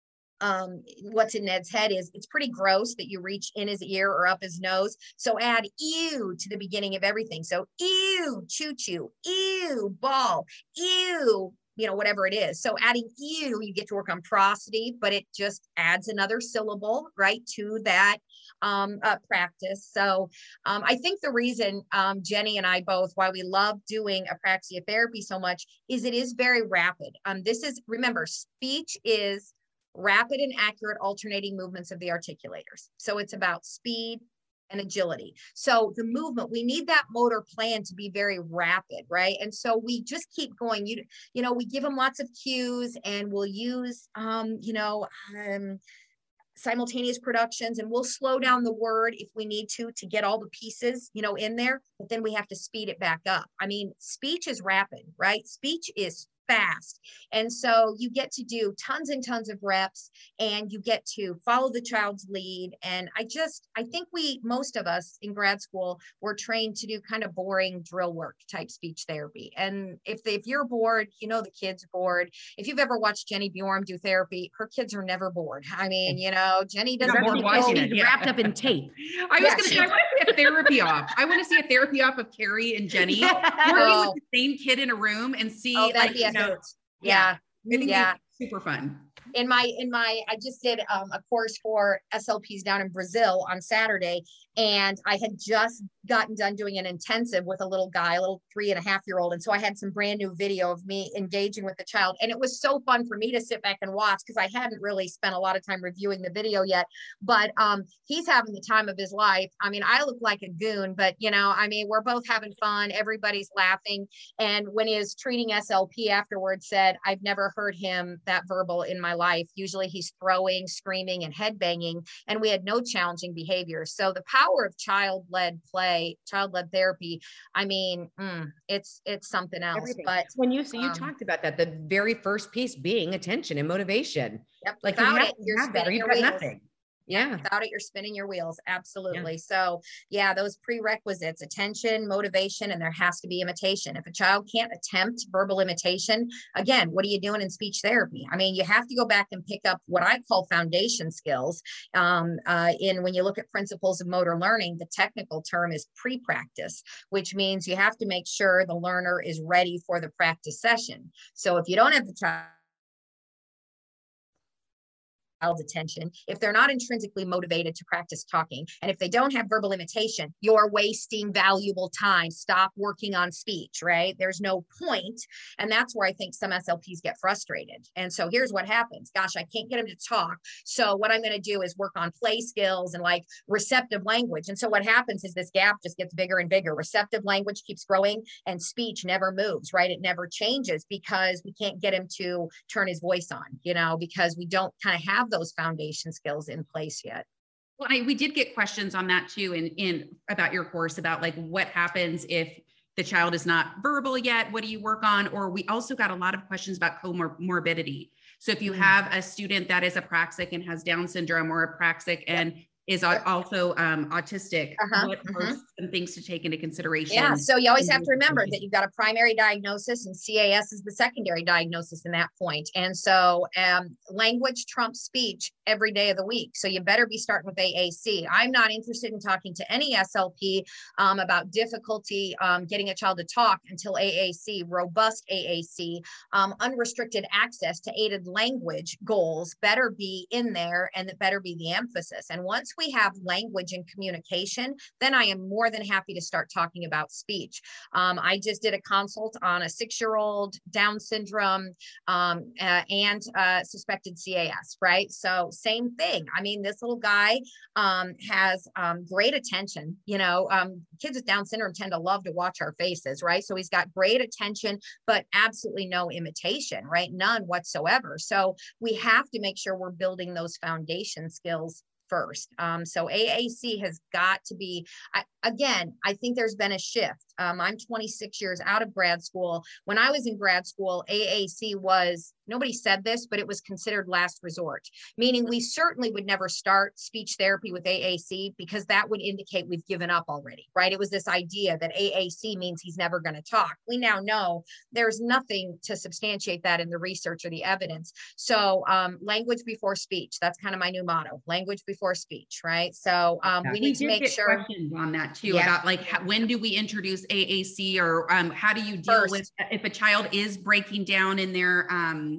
what's in Ned's head is it's pretty gross that you reach in his ear or up his nose. So add ew to the beginning of everything. So ew, choo-choo, ew, ball, ew, you know, whatever it is. So adding ew, you get to work on prosody, but it just adds another syllable, right, to that practice. So I think the reason Jenny and I both, why we love doing apraxia therapy so much is it is very rapid. This is, remember, speech is rapid and accurate alternating movements of the articulators. So it's about speed and agility. So the movement, we need that motor plan to be very rapid, right? And so we just keep going. You know, we give them lots of cues and we'll use, simultaneous productions, and we'll slow down the word if we need to get all the pieces, you know, in there, but then we have to speed it back up. I mean, speech is rapid, right? Speech is fast. And so you get to do tons and tons of reps and you get to follow the child's lead. And I think most of us in grad school were trained to do kind of boring drill work type speech therapy. And if you're bored, you know, the kid's bored. If you've ever watched Jenny Bjorm do therapy, her kids are never bored. I mean, you know, Jenny doesn't wrapped up in tape. I was going to say, I want to see a therapy off. I want to see a therapy off of Carrie and Jenny working with the same kid in a room and see Yeah. Super fun. I just did a course for SLPs down in Brazil on Saturday, and I had just gotten done doing an intensive with a little guy, a little 3.5-year-old. And so I had some brand new video of me engaging with the child. And it was so fun for me to sit back and watch because I hadn't really spent a lot of time reviewing the video yet, but he's having the time of his life. I mean, I look like a goon, but you know, I mean, we're both having fun. Everybody's laughing. And when his treating SLP afterwards said, I've never heard him that verbal in my life. Usually he's throwing, screaming, and head banging, and we had no challenging behavior. So the power of child-led play, child-led therapy, I mean, it's something else. Everything. But when you talked about that, the very first piece being attention and motivation. Yep. Like without you have it, to you're have that or spinning you've your got wheels. nothing. Yeah. Without it, you're spinning your wheels. Absolutely. Yeah. So yeah, those prerequisites, attention, motivation, and there has to be imitation. If a child can't attempt verbal imitation, again, what are you doing in speech therapy? I mean, you have to go back and pick up what I call foundation skills. When you look at principles of motor learning, the technical term is pre-practice, which means you have to make sure the learner is ready for the practice session. So if you don't have the child child's attention, if they're not intrinsically motivated to practice talking, and if they don't have verbal imitation, you're wasting valuable time. Stop working on speech, right? There's no point. And that's where I think some SLPs get frustrated. And so here's what happens. Gosh, I can't get them to talk. So what I'm going to do is work on play skills and like receptive language. And so what happens is this gap just gets bigger and bigger. Receptive language keeps growing and speech never moves, right? It never changes because we can't get him to turn his voice on, you know, because we don't kind of have those foundation skills in place yet. Well, we did get questions on that too, in about your course, about like what happens if the child is not verbal yet. What do you work on? Or we also got a lot of questions about comorbidity. So if you have a student that is apraxic and has Down syndrome, or apraxic and is also autistic, what are some things to take into consideration? Yeah, so you always have to remember that you've got a primary diagnosis and CAS is the secondary diagnosis in that point. And so language trumps speech every day of the week. So you better be starting with AAC. I'm not interested in talking to any SLP about difficulty getting a child to talk until AAC, robust AAC, unrestricted access to aided language goals better be in there, and that better be the emphasis. And once we have language and communication, then I am more than happy to start talking about speech. I just did a consult on a 6-year-old Down syndrome and suspected CAS, right? So same thing. I mean, this little guy has great attention. You know, kids with Down syndrome tend to love to watch our faces, right? So he's got great attention, but absolutely no imitation, right? None whatsoever. So we have to make sure we're building those foundation skills first. So AAC has got to be, again, I think there's been a shift. I'm 26 years out of grad school. When I was in grad school, AAC was, nobody said this, but it was considered last resort, meaning we certainly would never start speech therapy with AAC because that would indicate we've given up already, right? It was this idea that AAC means he's never going to talk. We now know there's nothing to substantiate that in the research or the evidence. So language before speech, that's kind of my new motto, language before speech, right? So we need to make sure. Questions on that too, about like when do we introduce AAC, or how do you deal with if a child is breaking down in their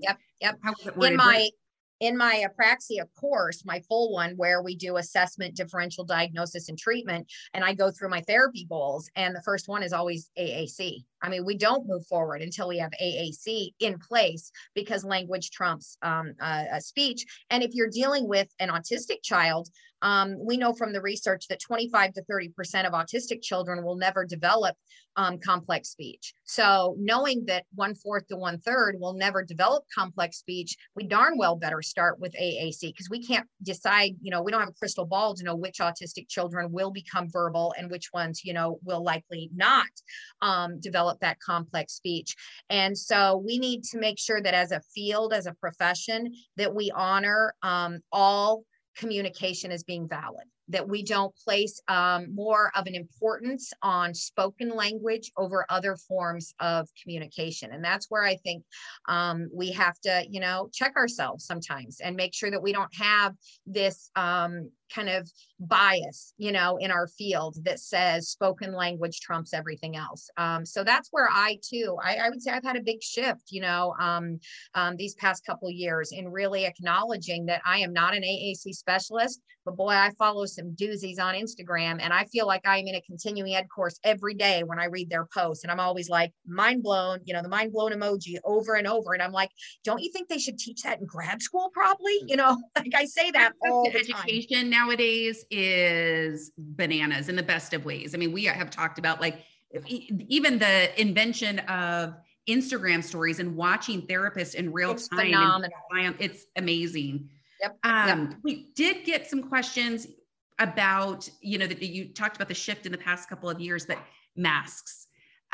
in my apraxia course, my full one, where we do assessment, differential diagnosis, and treatment, and I go through my therapy goals, and the first one is always AAC. I mean, we don't move forward until we have AAC in place because language trumps speech. And if you're dealing with an autistic child, we know from the research that 25 to 30% of autistic children will never develop complex speech. So knowing that 1/4 to 1/3 will never develop complex speech, we darn well better start with AAC, because we can't decide, you know, we don't have a crystal ball to know which autistic children will become verbal and which ones, you know, will likely not develop that complex speech. And so we need to make sure that as a field, as a profession, that we honor all communication as being valid, that we don't place more of an importance on spoken language over other forms of communication. And that's where I think we have to, you know, check ourselves sometimes and make sure that we don't have this kind of bias, you know, in our field that says spoken language trumps everything else. So that's where I would say I've had a big shift, you know, these past couple of years in really acknowledging that I am not an AAC specialist, but boy, I follow some doozies on Instagram, and I feel like I'm in a continuing ed course every day when I read their posts, and I'm always like mind blown, you know, the mind blown emoji over and over. And I'm like, don't you think they should teach that in grad school? Probably, you know, like I say that all the time. Education nowadays is bananas in the best of ways. I mean, we have talked about like even the invention of Instagram stories and watching therapists in real time. Phenomenal. It's amazing. Yep. We did get some questions about, you know, that you talked about the shift in the past couple of years, but masks.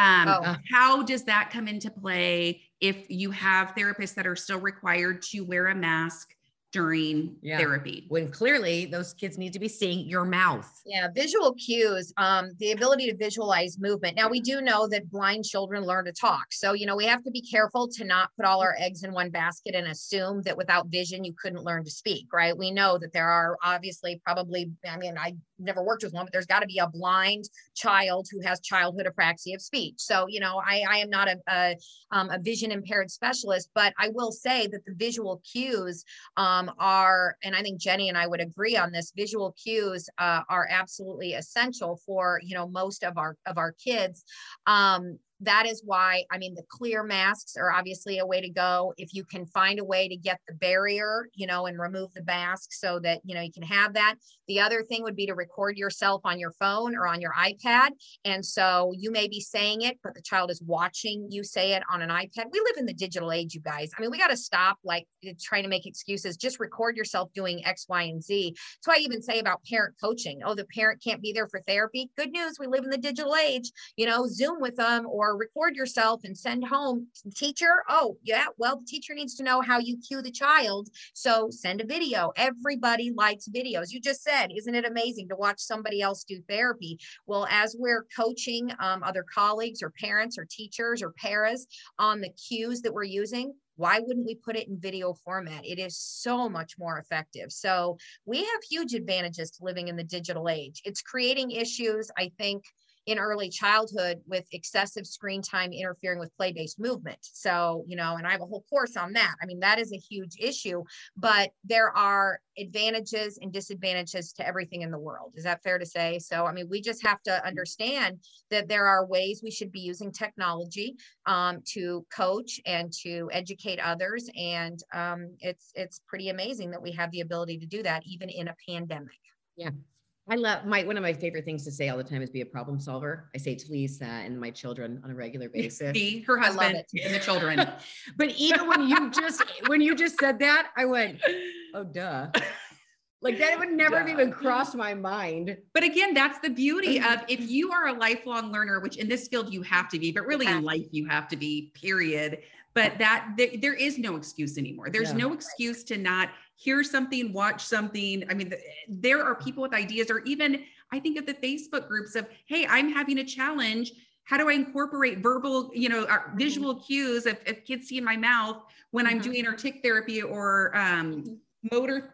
How does that come into play if you have therapists that are still required to wear a mask during therapy, when clearly those kids need to be seeing your mouth? Yeah, visual cues, the ability to visualize movement. Now, we do know that blind children learn to talk. So, you know, we have to be careful to not put all our eggs in one basket and assume that without vision, you couldn't learn to speak, right? We know that there are obviously probably, I mean, I never worked with one, but there's got to be a blind child who has childhood apraxia of speech. So, you know, I am not a vision impaired specialist, but I will say that the visual cues are, and I think Jenny and I would agree on this, visual cues are absolutely essential for, you know, most of our kids. That is why, I mean, the clear masks are obviously a way to go. If you can find a way to get the barrier, you know, and remove the mask so that, you know, you can have that. The other thing would be to record yourself on your phone or on your iPad. And so you may be saying it, but the child is watching you say it on an iPad. We live in the digital age, you guys. I mean, we got to stop like trying to make excuses. Just record yourself doing X, Y, and Z. That's why I even say about parent coaching. Oh, the parent can't be there for therapy. Good news. We live in the digital age, you know, Zoom with them or record yourself and send home. Teacher, oh yeah, well, the teacher needs to know how you cue the child, so send a video. Everybody likes videos. You just said, isn't it amazing to watch somebody else do therapy? Well, as we're coaching other colleagues or parents or teachers or paras on the cues that we're using, why wouldn't we put it in video format? It is so much more effective. So we have huge advantages to living in the digital age. It's creating issues, I think, in early childhood with excessive screen time interfering with play-based movement. So, you know, and I have a whole course on that. I mean, that is a huge issue, but there are advantages and disadvantages to everything in the world. Is that fair to say? So, I mean, we just have to understand that there are ways we should be using technology to coach and to educate others. And it's pretty amazing that we have the ability to do that even in a pandemic. Yeah. I love one of my favorite things to say all the time is be a problem solver. I say it to Lisa and my children on a regular basis. Her husband and the children. But even when you just said that, I went, oh, duh. Like that would never have even crossed my mind. But again, that's the beauty of if you are a lifelong learner, which in this field you have to be, but really in life you have to be, period. But there is no excuse anymore. There's no excuse to not hear something, watch something. I mean, there are people with ideas, or even I think of the Facebook groups of, hey, I'm having a challenge. How do I incorporate verbal, you know, visual cues if kids see in my mouth when I'm doing our tick therapy or motor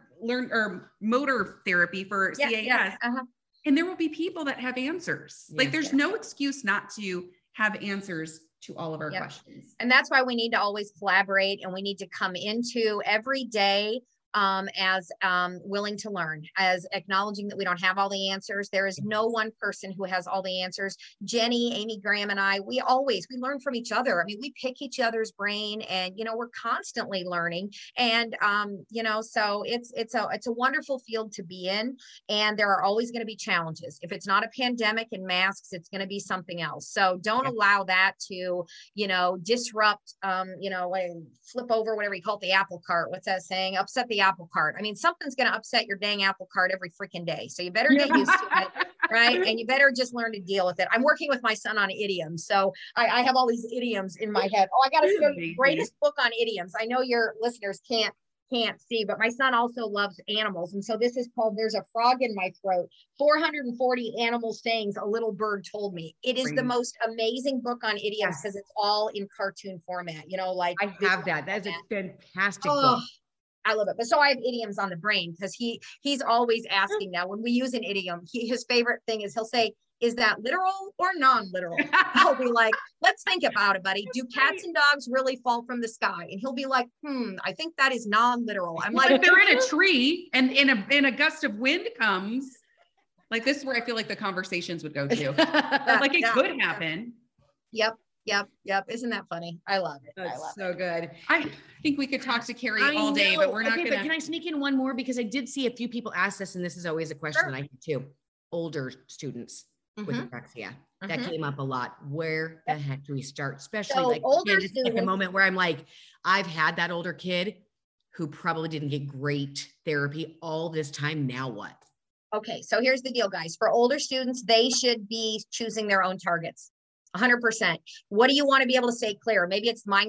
therapy for CAS. Yeah. And there will be people that have answers. Like there's no excuse not to have answers to all of our questions. And that's why we need to always collaborate, and we need to come into every day as willing to learn, as acknowledging that we don't have all the answers. There is no one person who has all the answers. Jenny, Amy Graham, and I, we learn from each other. I mean, we pick each other's brain, and, you know, we're constantly learning. And, you know, so it's a wonderful field to be in. And there are always going to be challenges. If it's not a pandemic and masks, it's going to be something else. So don't allow that to, you know, disrupt, you know, like flip over, whatever you call it, the apple cart. What's that saying? Upset the apple cart. I mean, something's going to upset your dang apple cart every freaking day. So you better get used to it, right? And you better just learn to deal with it. I'm working with my son on idioms. So I have all these idioms in my head. Oh, I got to show you the greatest book on idioms. I know your listeners can't see, but my son also loves animals. And so this is called There's a Frog in My Throat, 440 animal sayings a little bird told me. It is the most amazing book on idioms because it's all in cartoon format, you know, like I have that. That's a fantastic book. I love it. But so I have idioms on the brain because he's always asking now when we use an idiom, his favorite thing is he'll say, is that literal or non-literal? I'll be like, let's think about it, buddy. Do cats and dogs really fall from the sky? And he'll be like, I think that is non-literal. I'm like, if they're in a tree and in a gust of wind comes, like this is where I feel like the conversations would go to. Like it could happen. Yep. Isn't that funny? I love it. That's so good. I think we could talk to Carrie all day, but we're not going to. But can I sneak in one more? Because I did see a few people ask this, and this is always a question that I get too. Older students with apraxia. That came up a lot. Where the heck do we start? Especially like older students, at the moment where I'm like, I've had that older kid who probably didn't get great therapy all this time. Now what? Okay, so here's the deal, guys. For older students, they should be choosing their own targets. 100%. What do you want to be able to say, Claire? Maybe it's Minecraft.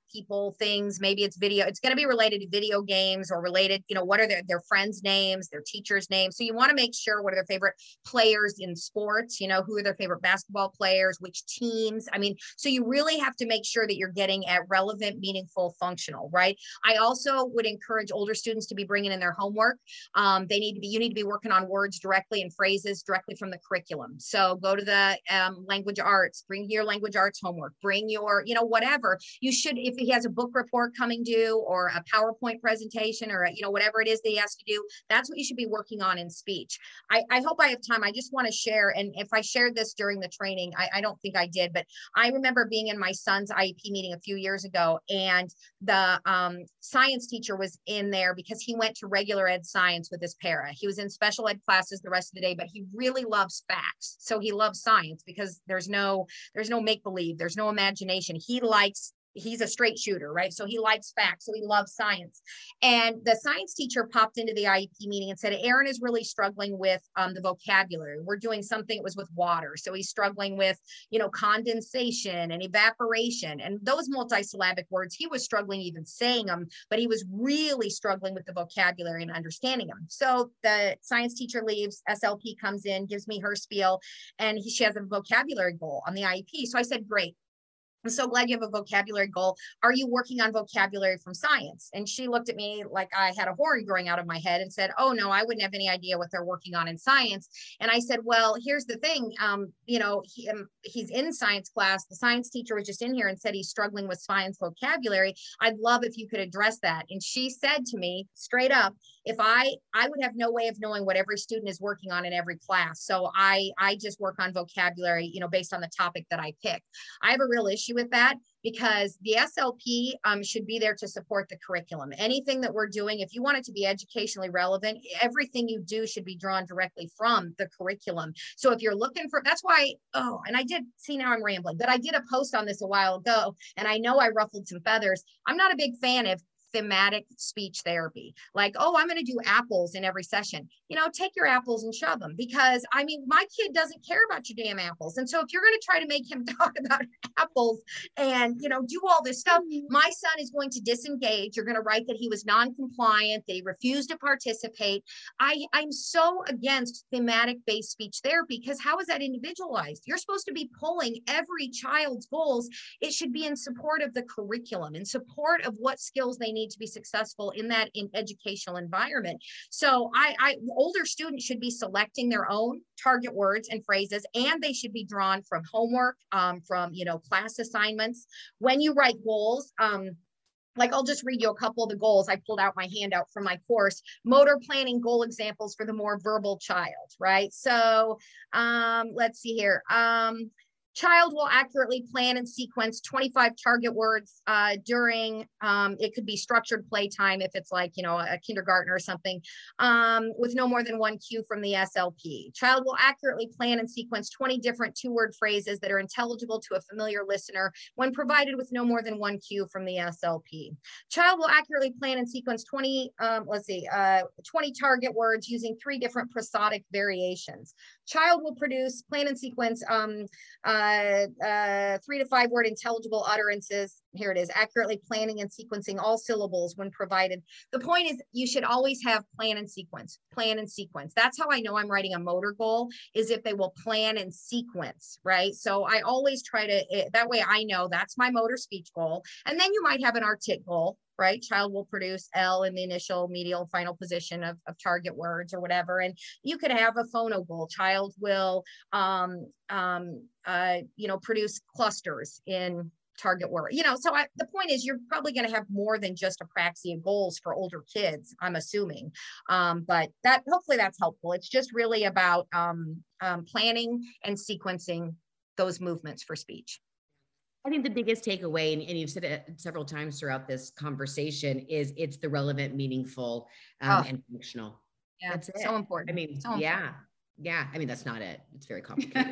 people, things, maybe it's video, it's going to be related to video games or related, what are their friends' names, their teachers' names. So you want to make sure what are their favorite players in sports, who are their favorite basketball players, which teams. I mean, so you really have to make sure that you're getting at relevant, meaningful, functional, right? I also would encourage older students to be bringing in their homework. You need to be working on words directly and phrases directly from the curriculum. So go to the language arts, bring your language arts homework, bring your, whatever you should, if he has a book report coming due or a PowerPoint presentation or, whatever it is that he has to do, that's what you should be working on in speech. I hope I have time. I just want to share. And if I shared this during the training, I don't think I did, but I remember being in my son's IEP meeting a few years ago, and the science teacher was in there because he went to regular ed science with his para. He was in special ed classes the rest of the day, but he really loves facts. So he loves science because there's no make-believe, there's no imagination. He's a straight shooter, right? So he likes facts, so he loves science. And the science teacher popped into the IEP meeting and said, Aaron is really struggling with the vocabulary. We're doing something, it was with water. So he's struggling with, condensation and evaporation and those multisyllabic words. He was struggling even saying them, but he was really struggling with the vocabulary and understanding them. So the science teacher leaves, SLP comes in, gives me her spiel, and she has a vocabulary goal on the IEP. So I said, great. I'm so glad you have a vocabulary goal. Are you working on vocabulary from science? And she looked at me like I had a horn growing out of my head and said, oh no, I wouldn't have any idea what they're working on in science. And I said, well, here's the thing. He's in science class. The science teacher was just in here and said he's struggling with science vocabulary. I'd love if you could address that. And she said to me straight up, if I would have no way of knowing what every student is working on in every class. So I just work on vocabulary, based on the topic that I pick. I have a real issue with that because the SLP should be there to support the curriculum. Anything that we're doing, if you want it to be educationally relevant, everything you do should be drawn directly from the curriculum. So if you're looking for, that's why, and I did see, now I'm rambling, but I did a post on this a while ago, and I know I ruffled some feathers. I'm not a big fan of thematic speech therapy. Like, I'm going to do apples in every session. Take your apples and shove them, because my kid doesn't care about your damn apples. And so if you're going to try to make him talk about apples and, do all this stuff, my son is going to disengage. You're going to write that he was non-compliant, that he refused to participate. I'm so against thematic based speech therapy, because how is that individualized? You're supposed to be pulling every child's goals. It should be in support of the curriculum, in support of what skills they need to be successful in that educational environment. So older students should be selecting their own target words and phrases, and they should be drawn from homework, from class assignments. When you write goals, I'll just read you a couple of the goals. I pulled out my handout from my course, motor planning goal examples for the more verbal child, right? So let's see here. Child will accurately plan and sequence 25 target words during, it could be structured playtime if it's like, a kindergarten or something, with no more than one cue from the SLP. Child will accurately plan and sequence 20 different two-word phrases that are intelligible to a familiar listener when provided with no more than one cue from the SLP. Child will accurately plan and sequence 20 target words using 3 different prosodic variations. Child will plan and sequence 3 to 5 word intelligible utterances. Here it is, accurately planning and sequencing all syllables when provided. The point is you should always have plan and sequence. That's how I know I'm writing a motor goal, is if they will plan and sequence, right? So I always try to, that way I know that's my motor speech goal. And then you might have an artic goal, right? Child will produce L in the initial, medial, final position of target words or whatever. And you could have a phono goal. Child will, produce clusters in target word. So the point is you're probably going to have more than just apraxia goals for older kids, I'm assuming. But hopefully that's helpful. It's just really about planning and sequencing those movements for speech. I think the biggest takeaway, and you've said it several times throughout this conversation, is it's the relevant, meaningful, and functional. Yeah, that's it. So important. Yeah. That's not it. It's very complicated.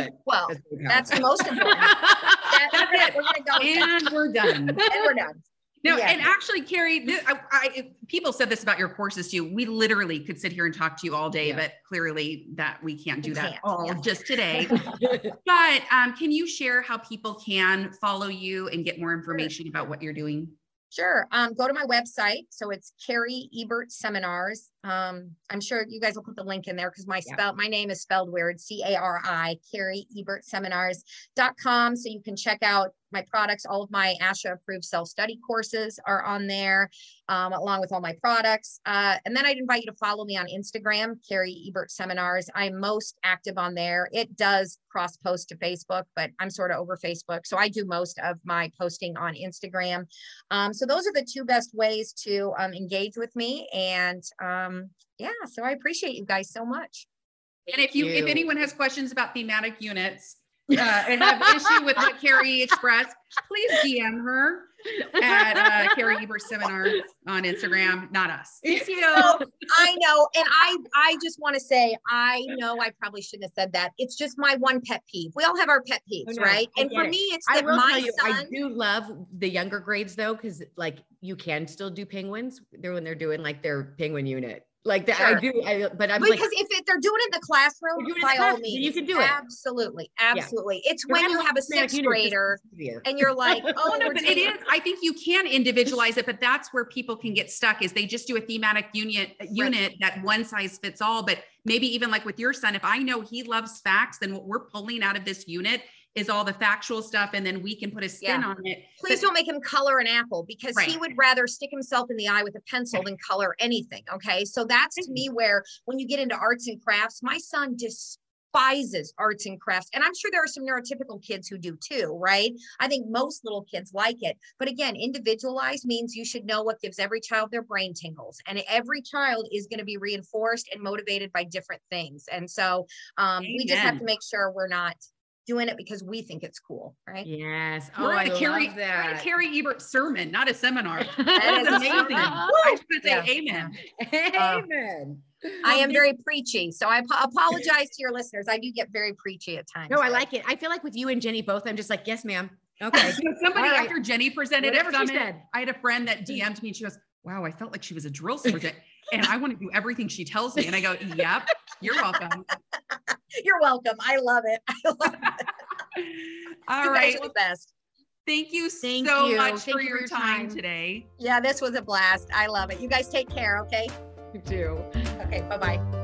That's the most important. That's it. We're going to go. And we're done. And we're done. No, Yeah. and actually, Carrie, people said this about your courses too. We literally could sit here and talk to you all day, but clearly that we can't do that all just today. But can you share how people can follow you and get more information about what you're doing? Sure. Go to my website. So it's Carrie Ebert Seminars. I'm sure you guys will put the link in there because my name is spelled weird, C-A-R-I, Carrie Ebert Seminars.com. So you can check out my products. All of my ASHA approved self-study courses are on there, along with all my products. And then I'd invite you to follow me on Instagram, Carrie Ebert Seminars. I'm most active on there. It does cross post to Facebook, but I'm sort of over Facebook. So I do most of my posting on Instagram. So those are the two best ways to engage with me. And yeah, so I appreciate you guys so much. And if anyone has questions about thematic units and have an issue with what Carrie expressed, please DM her at Carrie Ebert Seminars on Instagram, not us. It's you. I know. And I just want to say, I know I probably shouldn't have said that. It's just my one pet peeve. We all have our pet peeves, right? And for me, it's that my son. I do love the younger grades though, because like you can still do penguins when they're doing like their penguin unit. Like that, sure. But I'm because if they're doing it in the classroom, by all means, you can do it. Absolutely. It's when you have a sixth grader and you're like, oh no, but it is. I think you can individualize it, but that's where people can get stuck. Is they just do a thematic unit that one size fits all. But maybe even like with your son, if I know he loves facts, then what we're pulling out of this unit is all the factual stuff, and then we can put a spin on it. Please don't make him color an apple because he would rather stick himself in the eye with a pencil than color anything. Okay. So that's to me where when you get into arts and crafts, my son despises arts and crafts. And I'm sure there are some neurotypical kids who do too, right? I think most little kids like it. But again, individualized means you should know what gives every child their brain tingles. And every child is going to be reinforced and motivated by different things. And so we just have to make sure we're not doing it because we think it's cool, right? Yes. We're at a Carrie Ebert sermon, not a seminar. That is amazing. I just want to say amen. Amen. I am very preachy, so I apologize to your listeners. I do get very preachy at times. No, I like it. I feel like with you and Jenny both, I'm just like, yes, ma'am. Okay. Somebody after Jenny presented at Summit, I had a friend that DM'd me and she goes, wow, I felt like she was a drill sergeant and I want to do everything she tells me. And I go, yep, you're welcome. You're welcome. I love it. All right. You're the best. Thank you so much for your time today. Yeah, this was a blast. I love it. You guys take care. Okay. You too. Okay. Bye-bye.